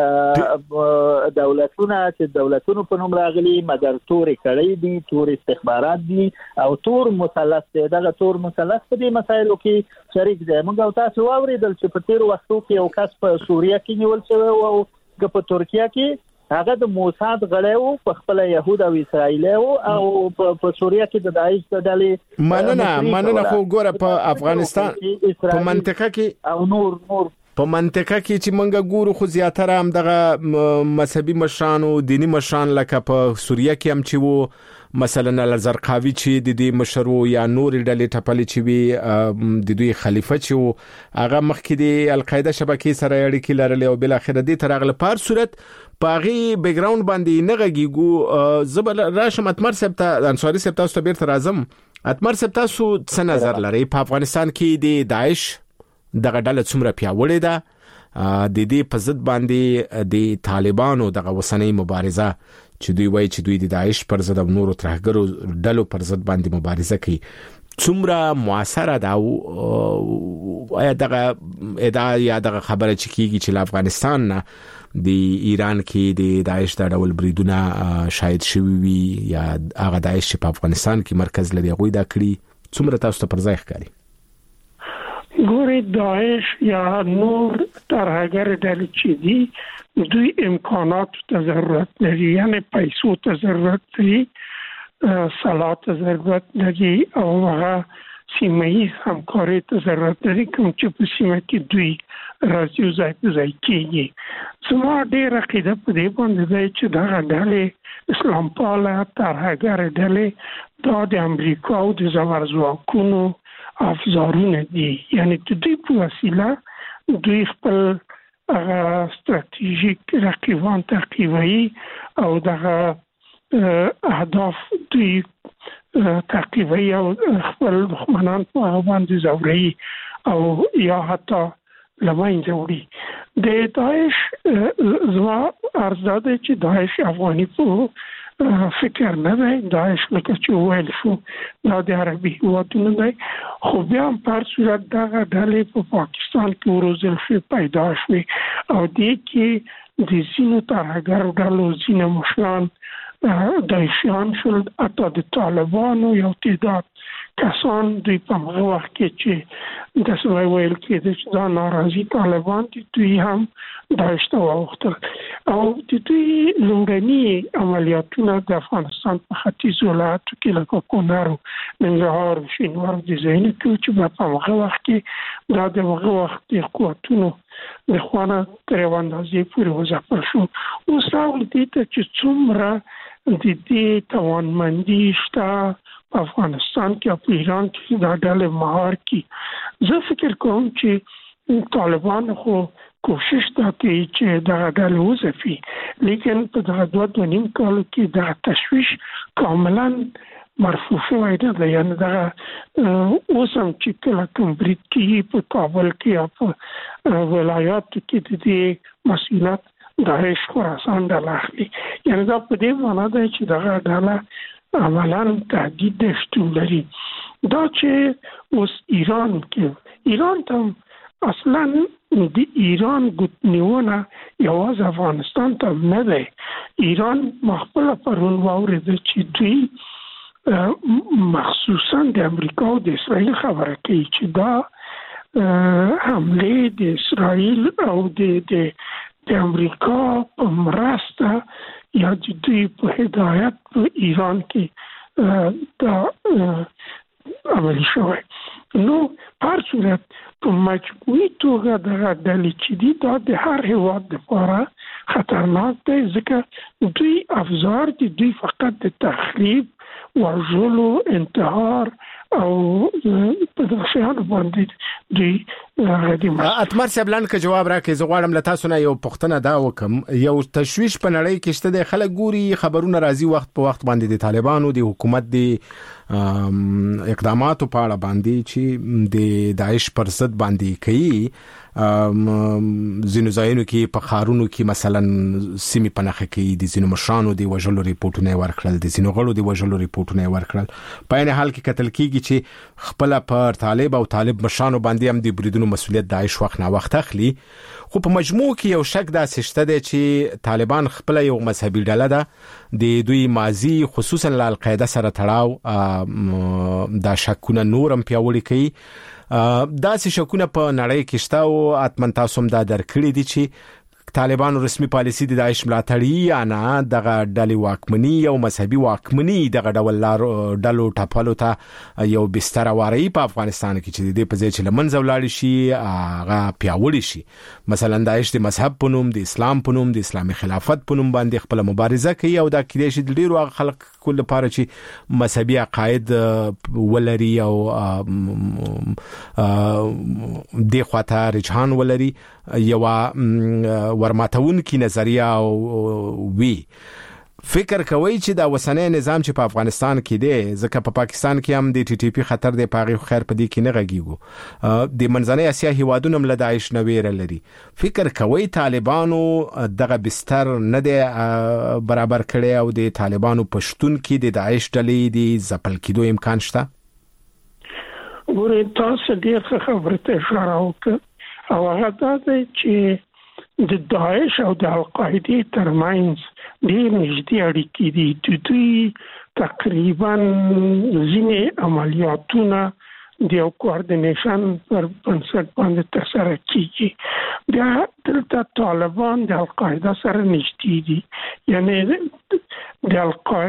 C: دولتونه چې دولتونو په نوم راغلي مګر تورې کړي دي تور استخبارات دي او تور مثلث دی دغه تور مثلث په دې مسایلو کې شریک دی موږ او تاسو واورېدل چې په تیر وختو کې یو کس په سوریه کې نیول شوی او په ترکیه کې هغه د موساد غړیو په خپل يهود او اسرائیل او په سوریه کې د داعش د ډلې
B: مننه مننه خو ګوره په افغانستان په منطقه کې
C: او نور نور
B: په منطقه کې چې منګه ګورو خو زیاتره هم دغه مذهبي مشران او دینی مشران لکه په سوریه کې هم چې وو مثلا الزرقاوي چې د دې مشرو یا نور ډلې ټپلې چې وي د دوی خلیفہ چې وو هغه مخکې د القاعده شبکې سره اړیکې لرلې او بل اخر دې تر هغه په صورت پاغي بیک گراوند باندې نغږیګو زبل راشم اتمر سپتا انصاری سپتا تاسو بیرته راځم اتمر سپتا تاسو څه نظر لري په افغانستان کې د داعش دغه ډله څومره پیاوړې ده د دې په ضد باندې د طالبانو دغه وسنۍ مبارزه چې دوی وایي چې دوی د داعش پر ضد او نورو ترهګرو ډلو پر ضد باندې مبارزه کوي څومره موثره ده او آیا دغه ادعا یا دغه خبره چې کیږي چې افغانستان نه د ایران کې د داعش د ډول بریدونه شاید شوي وي یا هغه داعش چې په افغانستان کې مرکز لري هغوی دا کړي څومره تاسو ته پر ځای ښکاري
D: ګورې داعش یا نور ترهګر ډلې چې دي دوی امکانات ته ضرورت لري یعنی پیسو ته ضرورت لري سلاح ته ضرورت لري او هغه سیمه‌ای همکاري ته ضرورت لري کوم چې په سیمه کې دوی راځي ځای په ځای کېږي زما ډېر عقیده په دې باندې دی چې دغه ډلې اسلام پاله ترهګر ډلې دا د امریکا او د زبرځواکونو افزارونه دي یعنی د دوی په وسیله دوی خپل استراتیژیک رقیبان تعقیبوي او دغه اهداف دوی تعقیبوي او خپل دښمنان په هغه باندې ځوروي او یا حتی لمنځه وړي د داعش زما عرض ده چې داعش افغاني په فکر نه دی داعش لکه چې ویل شو دا د عربي هیوادونو دی خو بیا هم په هر صورت دغه ډلې په پاکستان کې وروزل شوې پیدا شوې او دې کې د ځینو ترهګرو ډلو ځینې مشران داعشیان شول حتی د طالبانو یو تعداد کسان دوی په هغه وخت کې چې داسې ویل کېده چې دا ناراضي طالبان دي دوی هم داعش ته واوښتل او د دوی لومړني عملیاتونه د افغانستان په ختیځو ولایاتو کې لکه کونړ ننګرهار شینوار د ځایونو کې چې په هغه وخت کې دا د هغه وخت د قوتونو د خوا نه تر یوه اندازې پورې وځپل شو اوس راغلي دې ته چې څومره د دې توانمندي شته په افغانستان کې او په ایران کې دا ډلې مهار کړي زه فکر کوم چې طالبان خو کوشش دا کوي چې دا ډلې وځپي لیکن په دغه دوه دوه نیم کالو کې دا تشویش کاملا مرفوع شوی نه دی، یعنې دغه اوس هم چې کله کوم برید کېږي په کابل کې یا په ولایاتو کې د دې مسؤلیت داعش خراسان ډله اخلي. یعنې دا په دې معنا دی چې دغه ډله عملاً تهدید شتون لري. دا چې اوس ایران کې ایران ته اصلاً د ایران ګوتنیونه یوازې افغانستان ته نه دی. ایران خپله پرون واورېده چې دوی مخصوصاً د امریکا او د اسرائیل خبره کوي چې دا حملې د اسرائیل او د د امریکا په مرسته یا د دوی په هدایت په ایران کې دا عملي شوی. نو هر صورت په مجموعي توګه دغه ډلې چې دي دا د هر هېواد دپاره خطرناک دی، ځکه دوی افزار دي، دوی فقط د تخریب، وژلو، انتحار او په دغه شیانو باندې دوی
B: اتمر صاحب لاند که جواب راکړي. زه غواړم له تاسو نه یو پوښتنه دا وکم. یو تشویش په نړۍ کې شته دی، خلک ګوري خبرونه راځي وخت په وخت باندې د طالبانو د حکومت د اقداماتو په اړه باندې چې د داعش پر ضد باندې کوي. ځینو ځایونو کې په ښارونو کې مثلا سیمې په نښه کوي، د ځینو مشرانو د وژلو ریپورټونه یې ورکړل، د ځینو غړو د وژلو ریپورټونه یې ورکړل. په عین حال کې کتل کېږي چې خپله پر طالب او طالب مشرانو باندې هم د بریدونو مسؤلیت داعش وخت نه وخت اخلي. خو په مجموع کې یو شک داسې شته دی چې طالبان خپله یو مذهبي ډله ده، د دوی ماضي خصوصا له القاعده سره تړاو دا شکونه نور هم پیاوړي کوي. داسې شکونه په نړۍ کې شته او اتمن تاسو هم دا درکړي دي چې طالبانو رسمي پالیسي د داعش ملاتړي یا نه دغه ډلې واکمني او مذهبي واکمني دغه ډول ډلو ټاپلو ته یو بستر واري په افغانستان کې چې د دې په ځای چې لمنځه ولاړ شي هغه پیاوړي شي. مثلا داعش د مذهب په نوم، د اسلام په نوم، د اسلامي خلافت په نوم باندې خپل مبارزه کوي او دا کېدای شي د ډیرو خلک کول لپاره چې مذهبي عقاید ولري او د خواته رجحان ولري یو ورماتون کی نظریه او وی. فکر کوي چې دا وسنۍ نظام چې په افغانستان کې دی، ځکه په پاکستان کې هم د ټي ټي پی خطر دی، پاغي خیر په دې کې نه غږیږو، د منځنۍ اسیا هیوادونو هم له داعش نه ویره لري. فکر کوي طالبانو دغه بستر نه دی برابر کړي او د طالبانو پښتون کې د داعش ډلې د ځپل کېدو امکان شته؟
D: ورته تاسو ډېر خبره ته اشاره وکړه او هغه دا دی چې د داعش او د القاعده ترمنځ ډېر نږدې اړیکې دي. د دوی تقریبا ځینې عملیاتونه د یو کوارډینیشن پر بنسټ باندې ترسره کیږي. بیا دلته طالبان د القاعده سره نږدې دي، یعنی د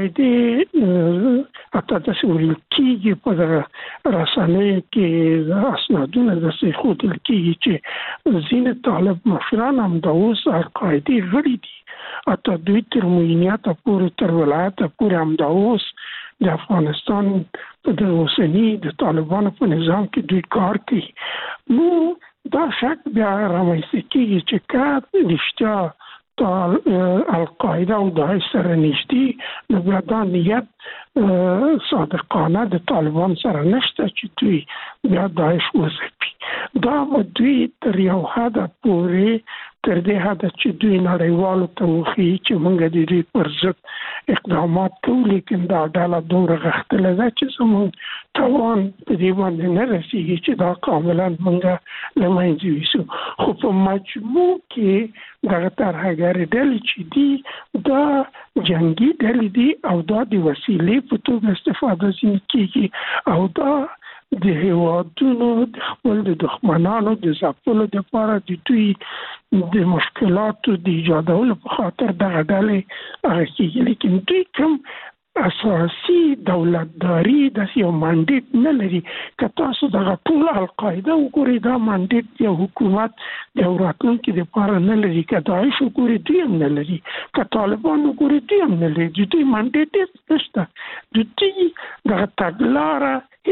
D: القاعده حتی داسې ویل کېږي په دغه رسنیو کې اسنادونه داسې ښودل کېږي چې ځینې طالب مشران هم د اوس القاعدې غړي دي، حتی دوی تر معینیته پورې تر ولایته پورې هم د اوس د افغانستان په د اوسني د طالبانو په نظام کې دوی کار کوي. نو دا شک بیا رامنځته کېږي چې که رښتیا القاعده او داعش سره نږدې نو بیا دا نیت صادقانه د طالبان سره نشته چې دوی بیا داعش وځپي. دا به دوی تر یو حده پورې تر دې حده چې دوی نړیوالو ته وښیي چې موږ د دوی پر ضد اقدامات کوو، لیکن دا ډله دومره غښتله ده چې زموږ توان په دې باندې نه رسېږي چې دا کاملا موږ له منځه یوسو. خو په مجموع کې دغه ترهګرې ډلې چې دي دا جنګي ډلې دي او دا د وسیلې په توګه استفاده ځینې کېږي او دا د هیوادونو د خپل د دښمنانو د ځپلو دپاره د دوی د مشکلاتو د ایجادولو په خاطر دغه ډلې هغه کېږي. لیکن دوی کوم اساسي دولتداري داسې یو منډیټ نه لري. که تاسو دغه ټول القاعده وګورئ دا منډیټ یو حکومت د یو راتلونکي دپاره نه لري. که داعش وګورئ دوی هم نه لري، که طالبان وګورئ دوی هم نه لري. د دوی منډیټ هېڅ نشته. د دوی دغه تګلاره هېڅ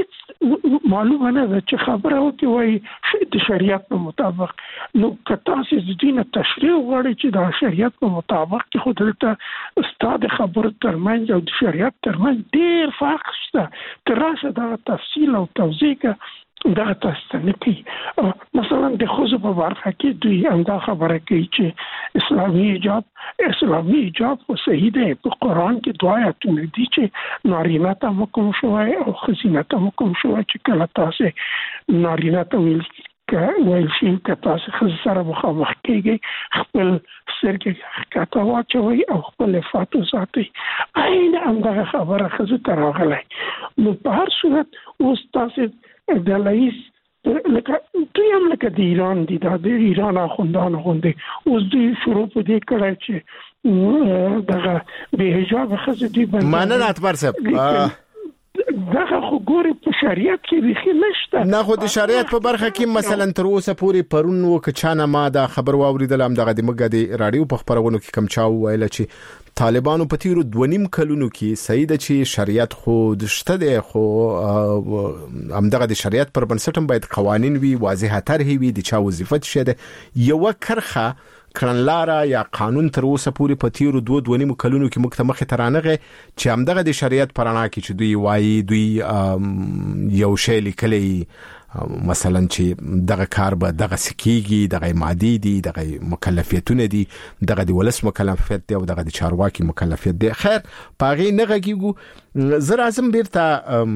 D: معلومه نه ده چې خبره وکي وای د شریعت په مطابق. نو کته چې دینه تشریع غواړي چې د شریعت په مطابق کې خود ته استاد خبره ترمنځ او د شریعت ترمنځ ډیر فرق شته. تراشه دا تفصیل او توضیح دا تاسو نه کوي. مثلا د خوځو په برخه کې دوی همدا خبره کوي چې اسلامي حجاب اسلامي حجاب خو صحیح دی. په قرآن کې دوه آیاتونه دي چې نارینه ته حکم شوی او ښځینه ته حکم شوی چې کله تاسو نارینه ته ویل ویل شي که تاسو ښځې سره مخامخ کېږئ خپل سترګې ښکته واچوئ او خپل عفت وساتئ. عین همدغه خبره ښځو ته راغلی. نو په هر صورت اوس تاسو د لایس لکه دوی هم لکه د ایران دي دا د ایران اخوندان غوندې اوس دوی شروع په دې کړی چې دغه بې حجابه ښځې دوی باندې
B: مننه اتمر صاحب.
D: دغه خو ګوري په شریعت کې بیخي نشته.
B: نه خو د شریعت په برخه کې مثلا تر اوسه پورې پرون وک چانه ما دا خبر واوریدل هم دغه د مګه د رادیو په خبرونو کې کم چا ویل چې طالبانو په تیرو دونیم کلونو کې سید چې شریعت خو د شته دی خو هم دغه د شریعت پر بنسټ باید قوانين وي واضح تر وي د چا وظیفت شه یو کرخه کړنلاره یا قانون تر اوسه پورې په تیرو دوه دونیم کلونو کې مکتمخ ترانغه چې هم دغه د شریعت پرانا کې چې دوی وایي دوی یو شی لیکلی مثلا چې دغه کار به دغه سکیږي دغه مادي دي دغه مکلفیتونه دي دغه د ولس مکلفیت دی او دغه د چارواکي مکلفیت دی. خیر پاغي نه غږیږو زه اعظم بیرته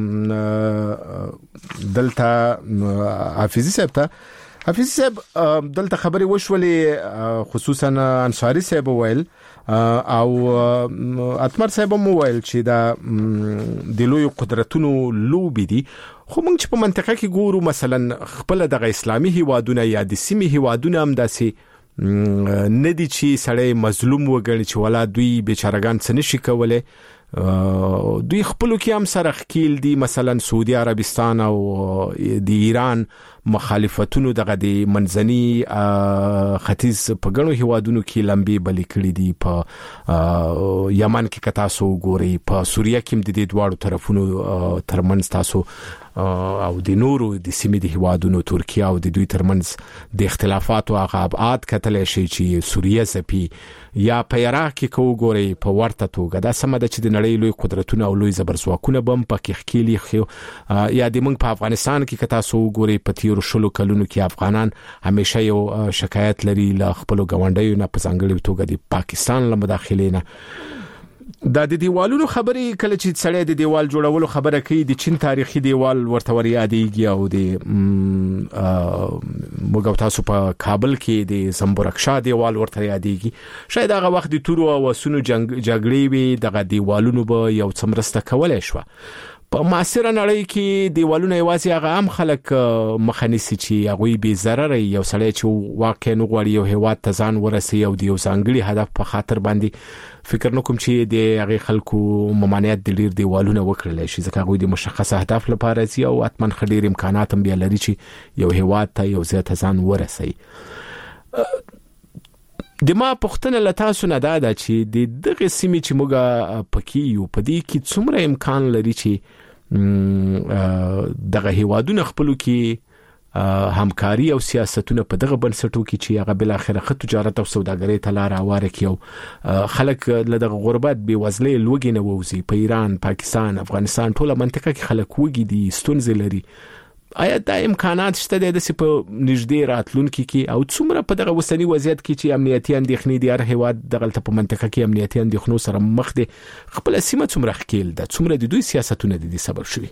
B: دلته حافظي صاحب ته حافظ صاحب دلته خبري وشولې خصوصا انصاری صاحب ویل او اتمر صاحب مو ویل چې دا د لوی قدرتونو لوبي دي. خو موږ چې په منطقه کې ګورو مثلا خپل د اسلامي هیوادونو یا د سیمې هیوادونو هم داسې ندي چې سړی مظلوم وګڼي چې ولا دوی بیچارهګان څه نشي کولای. دوی خپلو کې هم سره خکیل دي مثلا سعودي عربستان او د ایران مخالفتونو دغه د منځني ختیځ په ګڼو هیوادونو کې لمبي بلې کړې دي. په یمن کې کتا سو ګوري په سوریه کې د دې دواړو طرفونو ترمنځ تاسو او د نورو د سیمې د هیوادونو ترکیه او د دوی ترمنځ د اختلافات او غابات کتل شي چې سوریه زپی یا په عراق کې کو ګوري په ورته توګه دا سم ده چې د نړۍ لوی قدرتونه او لوی زبرځواکونه بم پکې خکېلی خو یا د موږ په افغانستان کې کتا سو ګوري په تیرو شلو کلونو کې افغانان همیشه یو شکایت لري ل خپل غونډیو نه په ځانګړي توګه د پاکستان له مداخله نه. دا د دیوالونو خبرې کله چې سړی د دیوال جوړولو خبره کوي د چین تاریخي دیوال ورته وريادېږي او د موږ تاسو په کابل کې د زمبرکشا دیوال ورته یادېږي. شاید هغه وخت د تورو او وسونو جګړې وي دغه دیوالونو به یو څمرسته کولای شو. په معاصره نړۍ کې دیوالونه یوازې هغه عام خلک مخنیسي چې هغه به ضرر یو سړی چې واقع نه غواړي یو هیواد ته ځان ورسي او د یو ځانګړي هدف په خاطر باندې فکر نکوم چې د هغه خلکو ممانعت د ډیر دیوالونه وکړل شي ځکه هغه د مشخص اهداف لپاره سي او اتمن خډیر امکانات هم بیا لري چې یو هیواد ته یو ځای ته ځان ورسي. د ما پختنه لتاسو نه دا چې د دغه سیمې چې موږ پکې یو پدې کې څومره امکان لري چې دغه هیوادونه خپلو کې همکاري او سیاستونه په دغه بنسټو کې چې هغه بل اخر خط تجارت او سوداګرۍ ته لار اواره کیو خلک له دغه غربت بي وزلې لوګي نه ووزي. په ایران پاکستان افغانستان ټوله منطقه کې خلک وګي دي ستونزې لري. آیا دا امکانات شته د دې په نږدې راتلونکو کې او څومره په دغه وسنی وضعیت کې چې امنیتي اندېښنې دي هر هیواد دغه په منطقه کې امنیتي اندېښنو سره مخ دي خپل سیمه څومره خکېل ده څومره د دوی سیاستونه د سبب شوي؟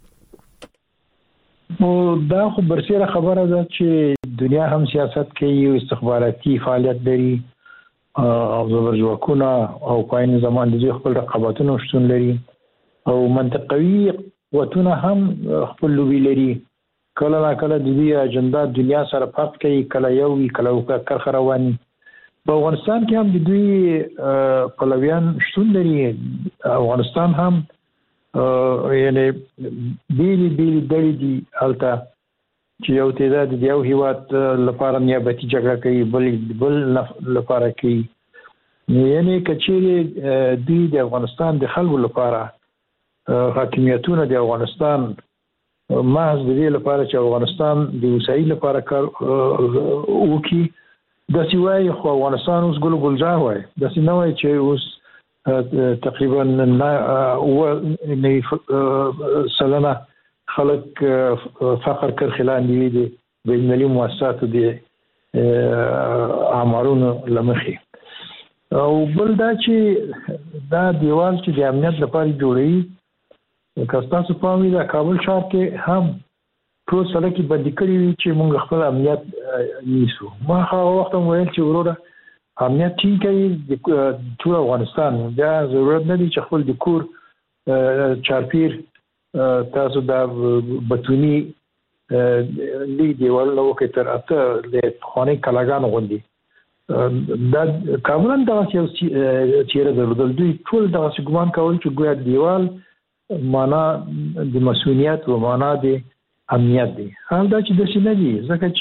E: او دا خو برسیره خبره ده چې دنیا هم سیاست کوي او استخباراتي فعالیت لري او زبرځواکونه او پاین زمان د خپل رقابتونو شتون لري او منطقوي قوتونه هم خپل لوبي لري. کله لا کله د دې اجنډا دنیا سره فرق کوي کله یو وی کله کرخ رواني. په افغانستان کې هم د دوی پلویان شتون لري. افغانستان هم یعنی بیلی بیلی دلی دی الته چې یو تعداد د یو هیواد لپاره نیابتي جګړه کوي بل بل لپاره کوي. یعنی کچېری دوی د افغانستان د خلکو لپاره حاکمیتونه د افغانستان محض د دې لپاره چې افغانستان د وسایل لپاره کار وکړي د سیوای خو افغانستان اوس ګل ګلزار وای د سینوي چې اوس تقریبا نه سلنه خلک فقر کرخلان دی د بینالمللي مؤسساتو د اعمارونو لمخې او بل دا چې دا دیوال چې د امنیت لپاره جوړي کاستاسو په وی دا کابل ښار کې هم ټول سره کې بدی کړی وي چې موږ خپل امنیت نیسو ما هغه وخت ویل چې وروره امنیت ټینګ کوي د ټول افغانستان دا ضرورت نه دی چې خپل د کور چارپیر تاسو دا بتونی دی دیوال نو کې تر اته د خانه کلاګان غوندي دا کابل دا چې چیرې درلودل دوی ټول دا ګمان کول چې ګویا دیوال معنا د مسؤلیت او معنا د امنیت دی هم دا چې د شنه دي ځکه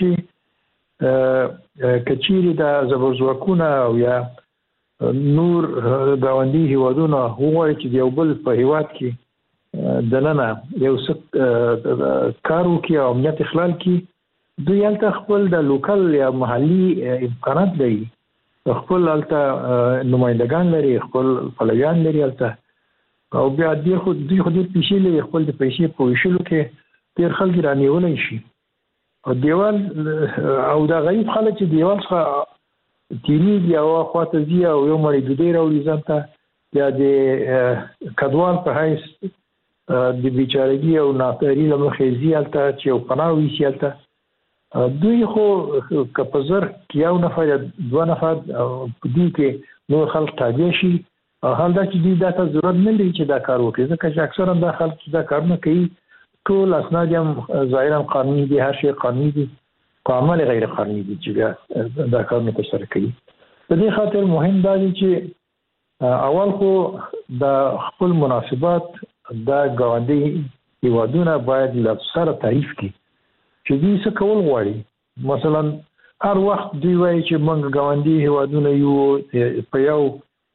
E: چې کچيري دا زبرزواکونه او یا نور گاونډي هیوادونه هغوی چې یو بل په هیواد کې دننه یو څه کارو کې او امنیت اخلال کې دوی الته خپل د لوکل یا محلي امکانات لري خپل الته نمائندگان لري خپل پلویان لري الته او بیا دوی خو دوی خو د پیسې لري خپل د پیسې په وشلو کې ډیر خلک رانیولای شي او دیوال او دا غریب خلک چې دیوال څخه تیری دی او خواته دی او یو مړی د ډیر او ځانته یا د کډوال په حیث د بیچارهګي او ناپری لمخې زیالته چې او پناوي سیالته دوی خو کپزر کیاو نفر یا دو نفر دي کې نو خلک تاجي شي او حال دا چې دوی دا ته ضرورت نه لري چې دا کار وکړي ځکه چې اکثرا دا خلک دا کار نه کوي ټول اسناد هم ظاهرا قانوني دي هر شی قانوني دي عمل غیر قانوني دي چې دا کار نه ترسره کوي په دې خاطر مهم دا دي چې اول خو د خپل مناسبات دا ګاونډي هیوادونه باید له سره تعریف کړي چې دوی څه کول غواړي مثلا هر وخت دوی وایي چې موږ ګاونډي هیوادونه یو په یو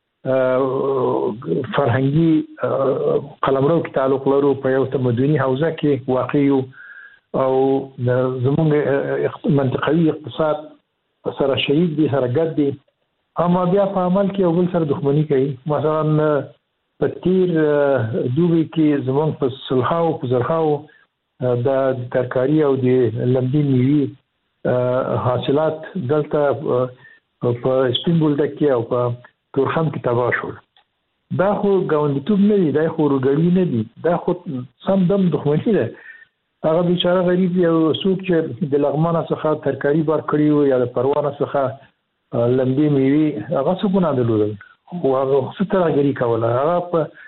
E: فرهنګي قلمرو کې تعلق لرو په یو تمدني حوزه کې واقع او زموږ منطقوي اقتصاد سره شریک دي سره ګډ دي اما بیا په عمل کې یو بل سره دښمني کوي مثلا په تیر دوبي کې زموږ په سلخاو په زرخاو د ترکاری او د لمبي میوي حاصلات دلته په سپین بولدک کې او په تورخم کې تباه شول دا خو ګاونډیتوب نه دی دا خو ورګړی نه دی دا خو سم دم دښمنی ده هغه بیچاره غریب یو څوک چې د لغمانه څخه ترکاری بار کړی و یا د پروانه څخه لمبي میوي هغه څه ګناه درلودل خو هغه څه ترګری کوله هغه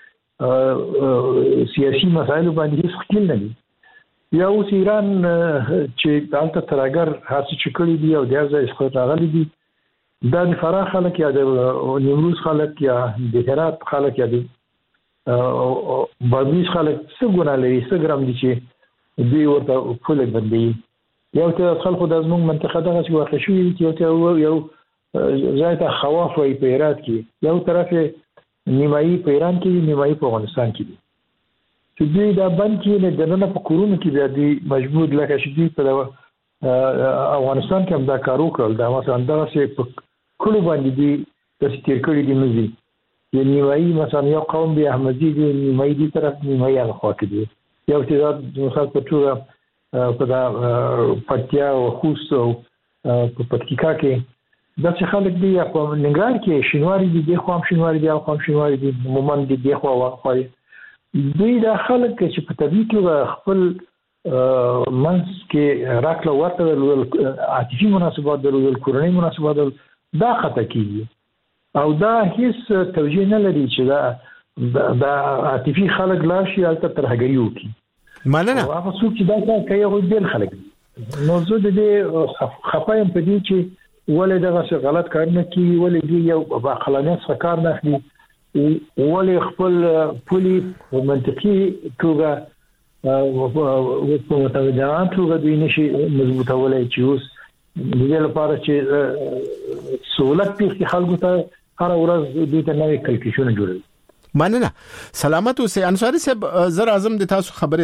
E: په سیاسي مسایلو باندې هیڅ خپل نه دی یا اوس ایران چې دلته ترګر هڅه چکړي دي او د ځای څخه راغلي دي دا د فراه خلک یا د نیمروز خلک یا د هرات خلک یا د بادغیس خلک څه ګناه لري څه ګرام دي چې دوی ورته پوله بندي یو ته خلکو د زموږ منطقه دغه چې واقع شوي یو ته یو ځای ته خواف وي په هرات کې یو طرف نیمایي په ایران کې نیمایي په افغانستان کې دي چې دوی دا بند کې نه دنه په کورونو کې بیا دوی مجبور لکه چې دوی په افغانستان کې هم دا کار وکړل دا مثلا دغه څه کلو باندې دي د ستیر کړي دي مزي یعنی نیمایي مثلا یو قوم به احمدي دي نیمایي دي طرف نیمایي هغه خوا کې دي یو چې د مثلا په ټول په دا پټیا او خوست او په پټکیکا کې د څه خلک دي په ننګرهار کې شینواری دي د خو هم شینواری دي او خو هم شینواری دي مومن دي د خو واخوي دوی د خلک چې په طبيعي کې خپل منځ کې راکله ورته عاطفي مناسبات درلودل کورنۍ مناسبات دا خطا کیږي او دا هیڅ توجیه نه لري چې دا دا عاطفي خلک لاشي البته ترهګری وکي
B: مننه
E: هغه څوک چې دا کوي هغه ډېر خلک نو زه د دې خپایم په دې چې ولې دغه څه غلط کار نه کوي ولې دی یو باخلانیت څخه کار نه اخلي ولې خپل پولی منطقي توګه او په متوجهان توګه دوی نشي مضبوطه ولای چې اوس د دې لپاره چې سہولت پیښ خلکو ته هر ورځ دوی ته نوې کلکشونه جوړوي
B: مننه سلامت اوسئ انصاری صاحب زر اعظم د تاسو خبره ته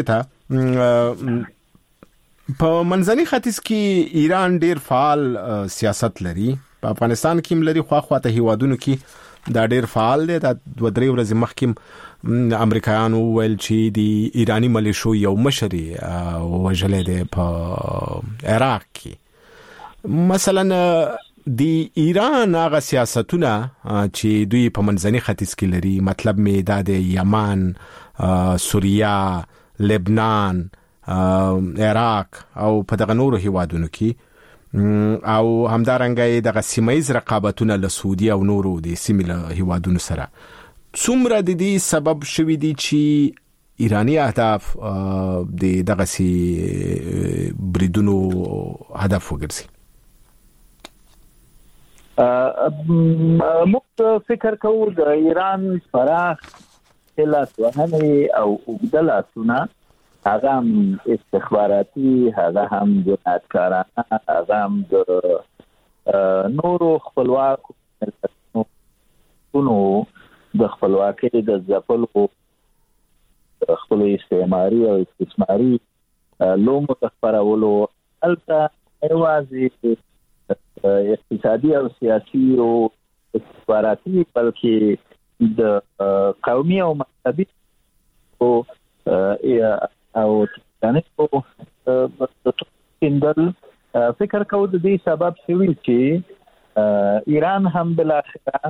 B: په منځني ختیځ کې ایران ډیر فعال سیاست لري، په افغانستان کې هم لري، خو خواته هیوادونو کې دا ډیر فعال دي. دا دوه درې ورځې مخکې امریکایانو ویل چې د ایرانی ملیشو یو مشر وژلې دی په عراق کې. مثلا د ایران هغه سیاستونه چې دوی په منځني ختیځ کې لري، مطلب می دا د یمن، سوریه، لبنان، عراق او په دغه نورو هیوادونو کې، او همدارنګه دغه سیمایز رقابتونه له سعودي او نورو د سیمې له هیوادونو سره څومره د دې سبب شوي دي چې ایرانی اهداف د دغه سي بریدونو هدف وګرځي.
C: موږ فکر کوو د ایران پراخ لاس وهنې او اوږده لاسونه، هغه هم استخباراتي، هغه هم جنایتکارانه، هغه هم د نورو خپلواکو ملتونو د خپلواکۍ د ځپلو، د خپلو استعماري او استثماري لومو د خپرولو، هلته یوازې اقتصادي او سیاسي او استخباراتي بلکې د قومي او مذهبي او او تنظیمو د فکر کوو د دې سبب شوی چې ایران هم بل اخره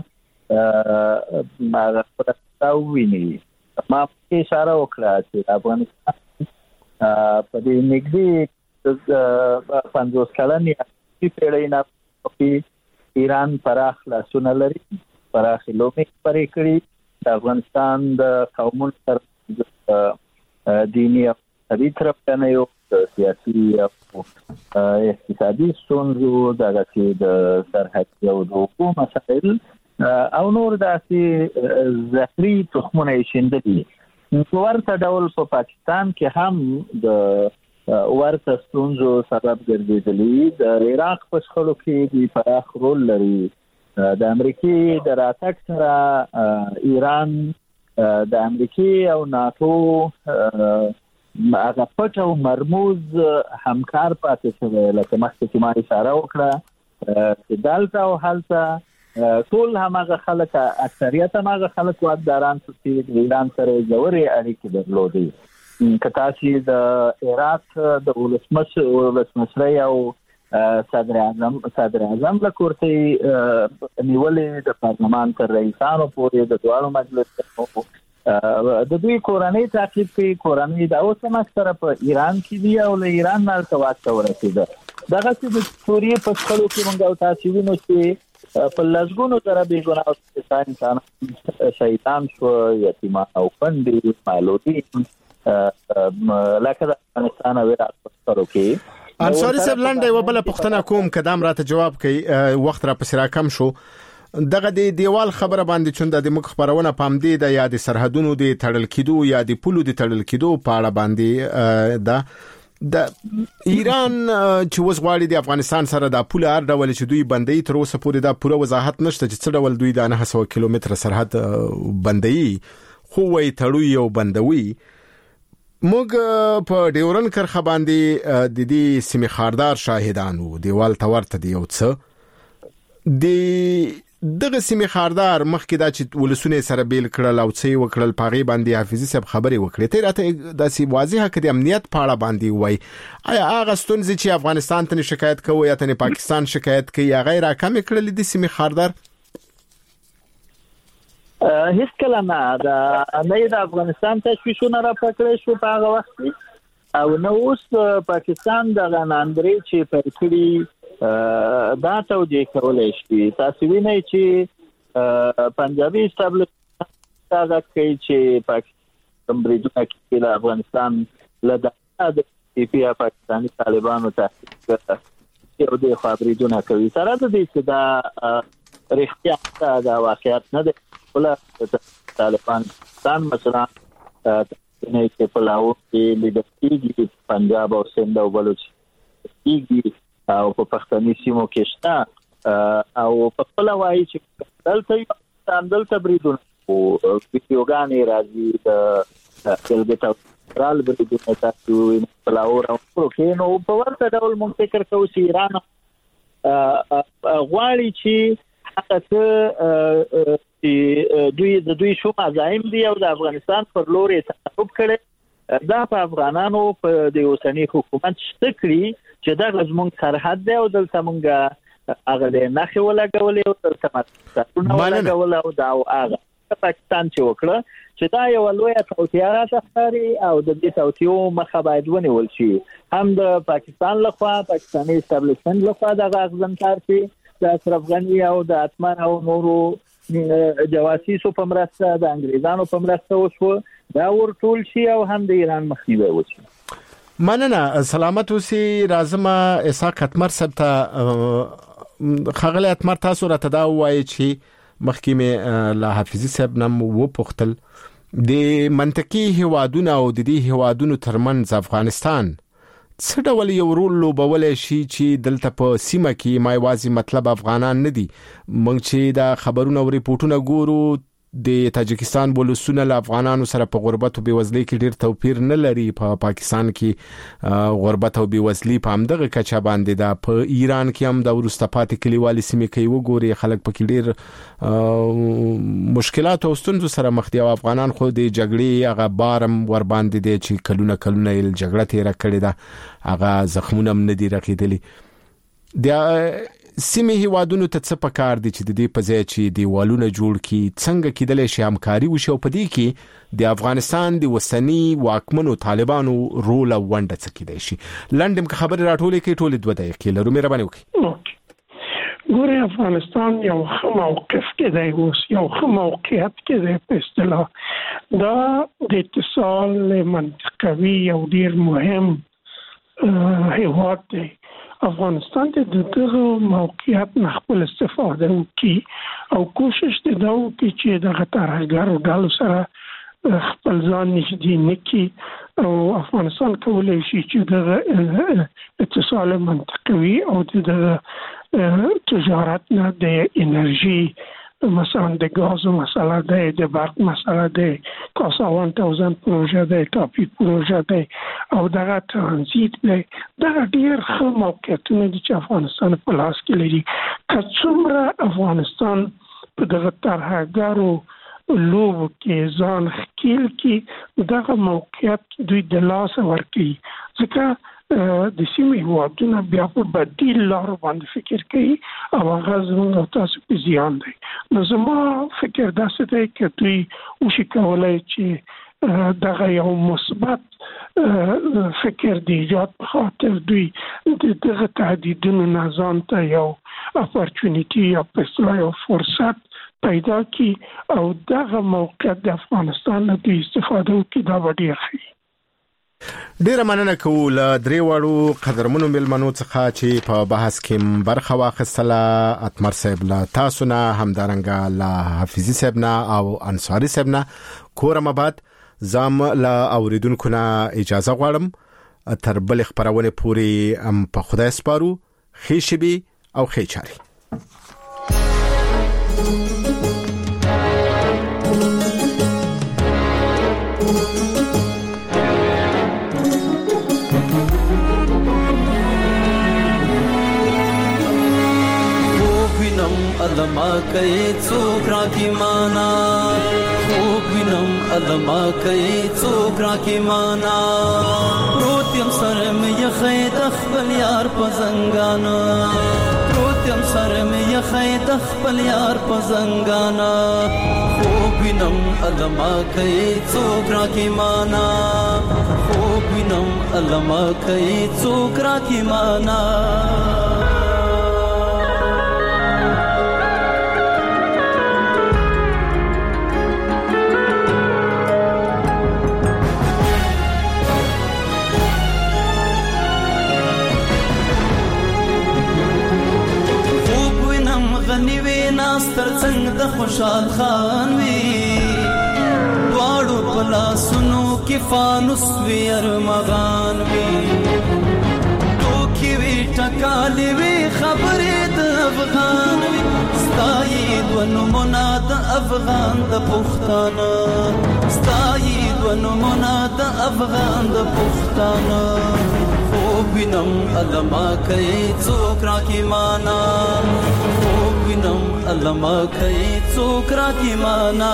C: ما خپلوي. ما په اشاره وکړه چې افغانستان په دې نږدې پنځوس کلنې پیړۍ نه په ایران پراخ لاسونه لري، پراخ لومې پرې کړي. د افغانستان د قومونو سره دینی او مذهبي طرف نه یو سیاسي او اقتصادي ستونزو، دغه چې د سرحدي او د حقوقو مسایل او نور داسې زهري تخمونه یې شیندلي. ورته ډول په پاکستان کې هم د ورته ستونزو سبب ګرځېدلي. د عراق په شخړو کې د پراخ رول لري. د امریکې د راتګ سره ایران د امریکې او ناتو هغه پټ او مرموز همکار پاتې شوی. لکه مخکې چې ما اشاره وکړه چې دلته او هلته ټول هماغه خلک، اکثریت هماغه خلک واکداران چې د ایران سره ژورې اړیکې درلودې. که تاسې د عراق د ولسمشرۍ او صدر اعظم صدر اعظم له کورتۍ نیولې د پارلمان تر رئیسانو پورې د دواړو مجلسونو د دوی کورنۍ تعقیب کوي. کورنۍ د اوس هم اکثره په ایران کې دي او له ایران نه ورته واک ته ورسېده. دغسې د سوریې په شخړو کې موږ او تاسې وینو چې په لسګونو زره بېګناه انسانان شهیدان شوه، یتیمان او کونډې، معلولین، لکه د افغانستان او عراق په شخړو کې.
B: انصاري صاحب لنډه یو بل پوښتنه کوم، کدام راته جواب کوي، وخت را پسې را کم شو. دغه د دیوال خبره باندې چونده د مخ خبرونه پام دی د یا د سرحدونو د تړل کېدو یا د پولو د تړل کېدو په اړه باندې دا د ایران چې وسغواړي د افغانستان سره د پول هر ډول چې دوی بندي تر اوسه پورې دا پوره وضاحت نشته چې څه ډول دوی د نه سو کیلومتر سرحد بندي خو وي تړوي او بندوي. موږ په ډیورن کرخه باندې د دې سیمه خاردار شاهدانو دیوال تورته دی یو څه د دغه سیمه خاردار مخکې دا چې ولسونه سره بیل کړل او څه وکړل پاغي باندې حافظي صاحب خبري وکړي. ته راته د سی واضحه کړي امنیت پاړه باندې وای آیا هغه ستونزې چې افغانستان ته شکایت کوي یا ته پاکستان شکایت کوي یا غیر کم کړل د سیمه خاردار؟
C: هیڅ کله نه د نه د افغانستان تشویشونه را پکړې شو په هغه وخت او نو اوس پاکستان د غناندري چې پر کړي دا توجیه کولای شي. تاسو وینئ چې پنجابي اسټابلیشمنټ دا کوي چې پاکستان بریدونه کوي د افغانستان له د پی پی پاکستاني طالبانو ته یو د خبرېدونه کوي. سره د دې چې دا رښتیا دا واقعیت نه دی. ولا طالبان ځان مثلا نه چې په لاهور کې لیدل کېږي، پنجاب او سند او بلوچ کېږي او په پښتني سیمو کې شته او په خپل وایي چې دلته دلته بریدونه او ویډیوګانې راځي د کلګټ رال بریدونه تاسو بلاور او پروکین او په ورته ډول مونږ فکر کوو چې ایران غواړي چې هغه چې دوی د دوی شو مزایم دی او د افغانستان پر لور یې تعقیب کړي دا په افغانانو په د اوسنی حکومت شتکړي چې دا زموږ سرحد دی او دلته مونږ هغه نه خو لګولې او دلته ماته ولګول او دا هغه پاکستان چې وکړه چې دا یو لوی توطیه راځي او د دې توطیو مخه باید ونیول شي هم د پاکستان لخوا پاکستاني استابلیشمنت لخوا د غاغزنکار چې د اشرف غنی او د اتمن او نورو جواسیسو په مرسته د انګریزانو په مرسته وشو دا ورټول شي او هم د ایران مخنیوي وشي.
B: مننه سلامت اوسئ. راځم اسحاق اتمر صاحب ته خغله اتمر تاسو راته دا وایي چې مخکې له حافظي صاحب نم و پختل د منطقي هوادونو او د دې هوادونو ترمنځ افغانستان څه ډول یو رول لوبولای شي چې دلته په سیمه کې ما یوازې مطلب افغانان نه دي مونږ چې دا خبرونه او ریپورتونه ګورو د تاجکستان ولسونه له افغانانو سره په غربت او بیوزلۍ کې ډیر توپیر نه لري. په پا پاکستان کې غربت او بیوزلۍ په همدغه کچه باندې ده. په ایران کې هم د ورسته پاتې کلیوالي سیمې کې وګوري خلک پکې ډیر مشکلات او ستونزو سره مخ دي او افغانان خو د جګړې هغه بارم ور باندې دي چې کلونه کلونه یې جګړه تیر کړې ده هغه زخمونه هم نه دي رغېدلي. د سیمه هیوادونو ته څه پکار دي چې د دې په ځای چې دیوالونه جوړ کی څنګه کېدلی شي همکاري وشي او په دې کې د افغانستان د وسنی واکمنو طالبانو رول او ونډه څه کېدای شي. لنډم خبر راټولې کې ټولې دوه دقیقې لرو مهرباني وکړئ.
D: ګوره افغانستان یو ښه موقف کې دی اوس یو ښه موقعیت کې دی په اصطلاح دا د اتصال منطقوي او ډیر مهم هیواد دی. افغانستان ته دغه موقعیت نه خپل استفاده وکړي او کوشش دې دا وکړي چې دغه ترهګرو ډلو سره خپل ځان نږدې نه کړي او افغانستان کولی شي چې دغه اتصال منطقوي او دغه تجارت نه د انرژي مثلا د غاز مسله ده د برق مسله ده کاساوان توزن پروژه ده تاپی پروژه ده او دغه ترانزیت ده دغه ډیر ښه موقعیتونه دي چې افغانستان په لاس کې لري. که څومره افغانستان په دغه ترهګرو لوبو کې ځان ښکیل کړي دغه موقعیت دوی د لاسه ورکړي ځکه د سیمې هیوادونه بیا په بدیل لارو باندې فکر کوي او هغه زموږ او تاسو په زیان دی. نو زما فکر داسې دی چې دوی وشي کولی چې دغه یو مثبت فکر د ایجاد په خاطر دوی دغه تهدیدونو نه ځان ته یو اپورچونیټي یا په اصطلاح یو فرصت پیدا کړي او دغه موقعیت د افغانستان نه دوی استفاده وکړي دا به ډېر ښه.
B: ډیره مننه کوو له درې واړو قدرمنو ملمنو څخه چې په بحث کې برخه واخیستله. اتمر صاحب له تاسو نه همدارنګه له حافظي صاحب نه او انصاري صاحب نه کورم آباد. زم له اوریدونکو نه اجازه غواړم تر بل خبرونه پوری ام په خدای سپارو. ښې شبي او ښې چاري.
F: ادما کوي څوک راکی مانا خوب وینم ادما کوي څوک راکی مانا روتیم سر مې یخې د خپل یار په زنګانا روتیم سر مې یخې د خپل یار په زنګانا خوب وینم ادما کوي څوک راکی مانا خوب وینم ادما کوي څوک راکی مانا ناستر څنګه د خوشحال خان وی دواړو پلا سنو کې فانوس وی ارمغان وی توکي وی ټکالي وی خبرې د افغان وی ستایي د ونو مناد افغان د پښتانه ستایي ونمونه د افغان د پښتانه خوب وینم علما کوي څوک راکې مانا خوب وینم علما کوي څوک راکې مانا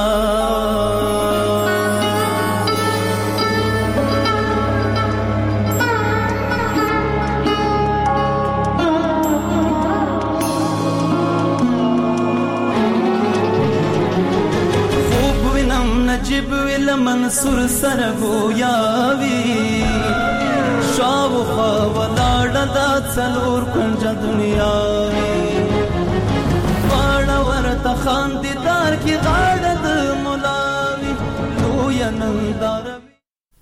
F: نجیب ویل منصور سرګویاوی شاوخوا ولاړه د څلور کنجه دنیا واړه ورته خاندیدار کې غاړه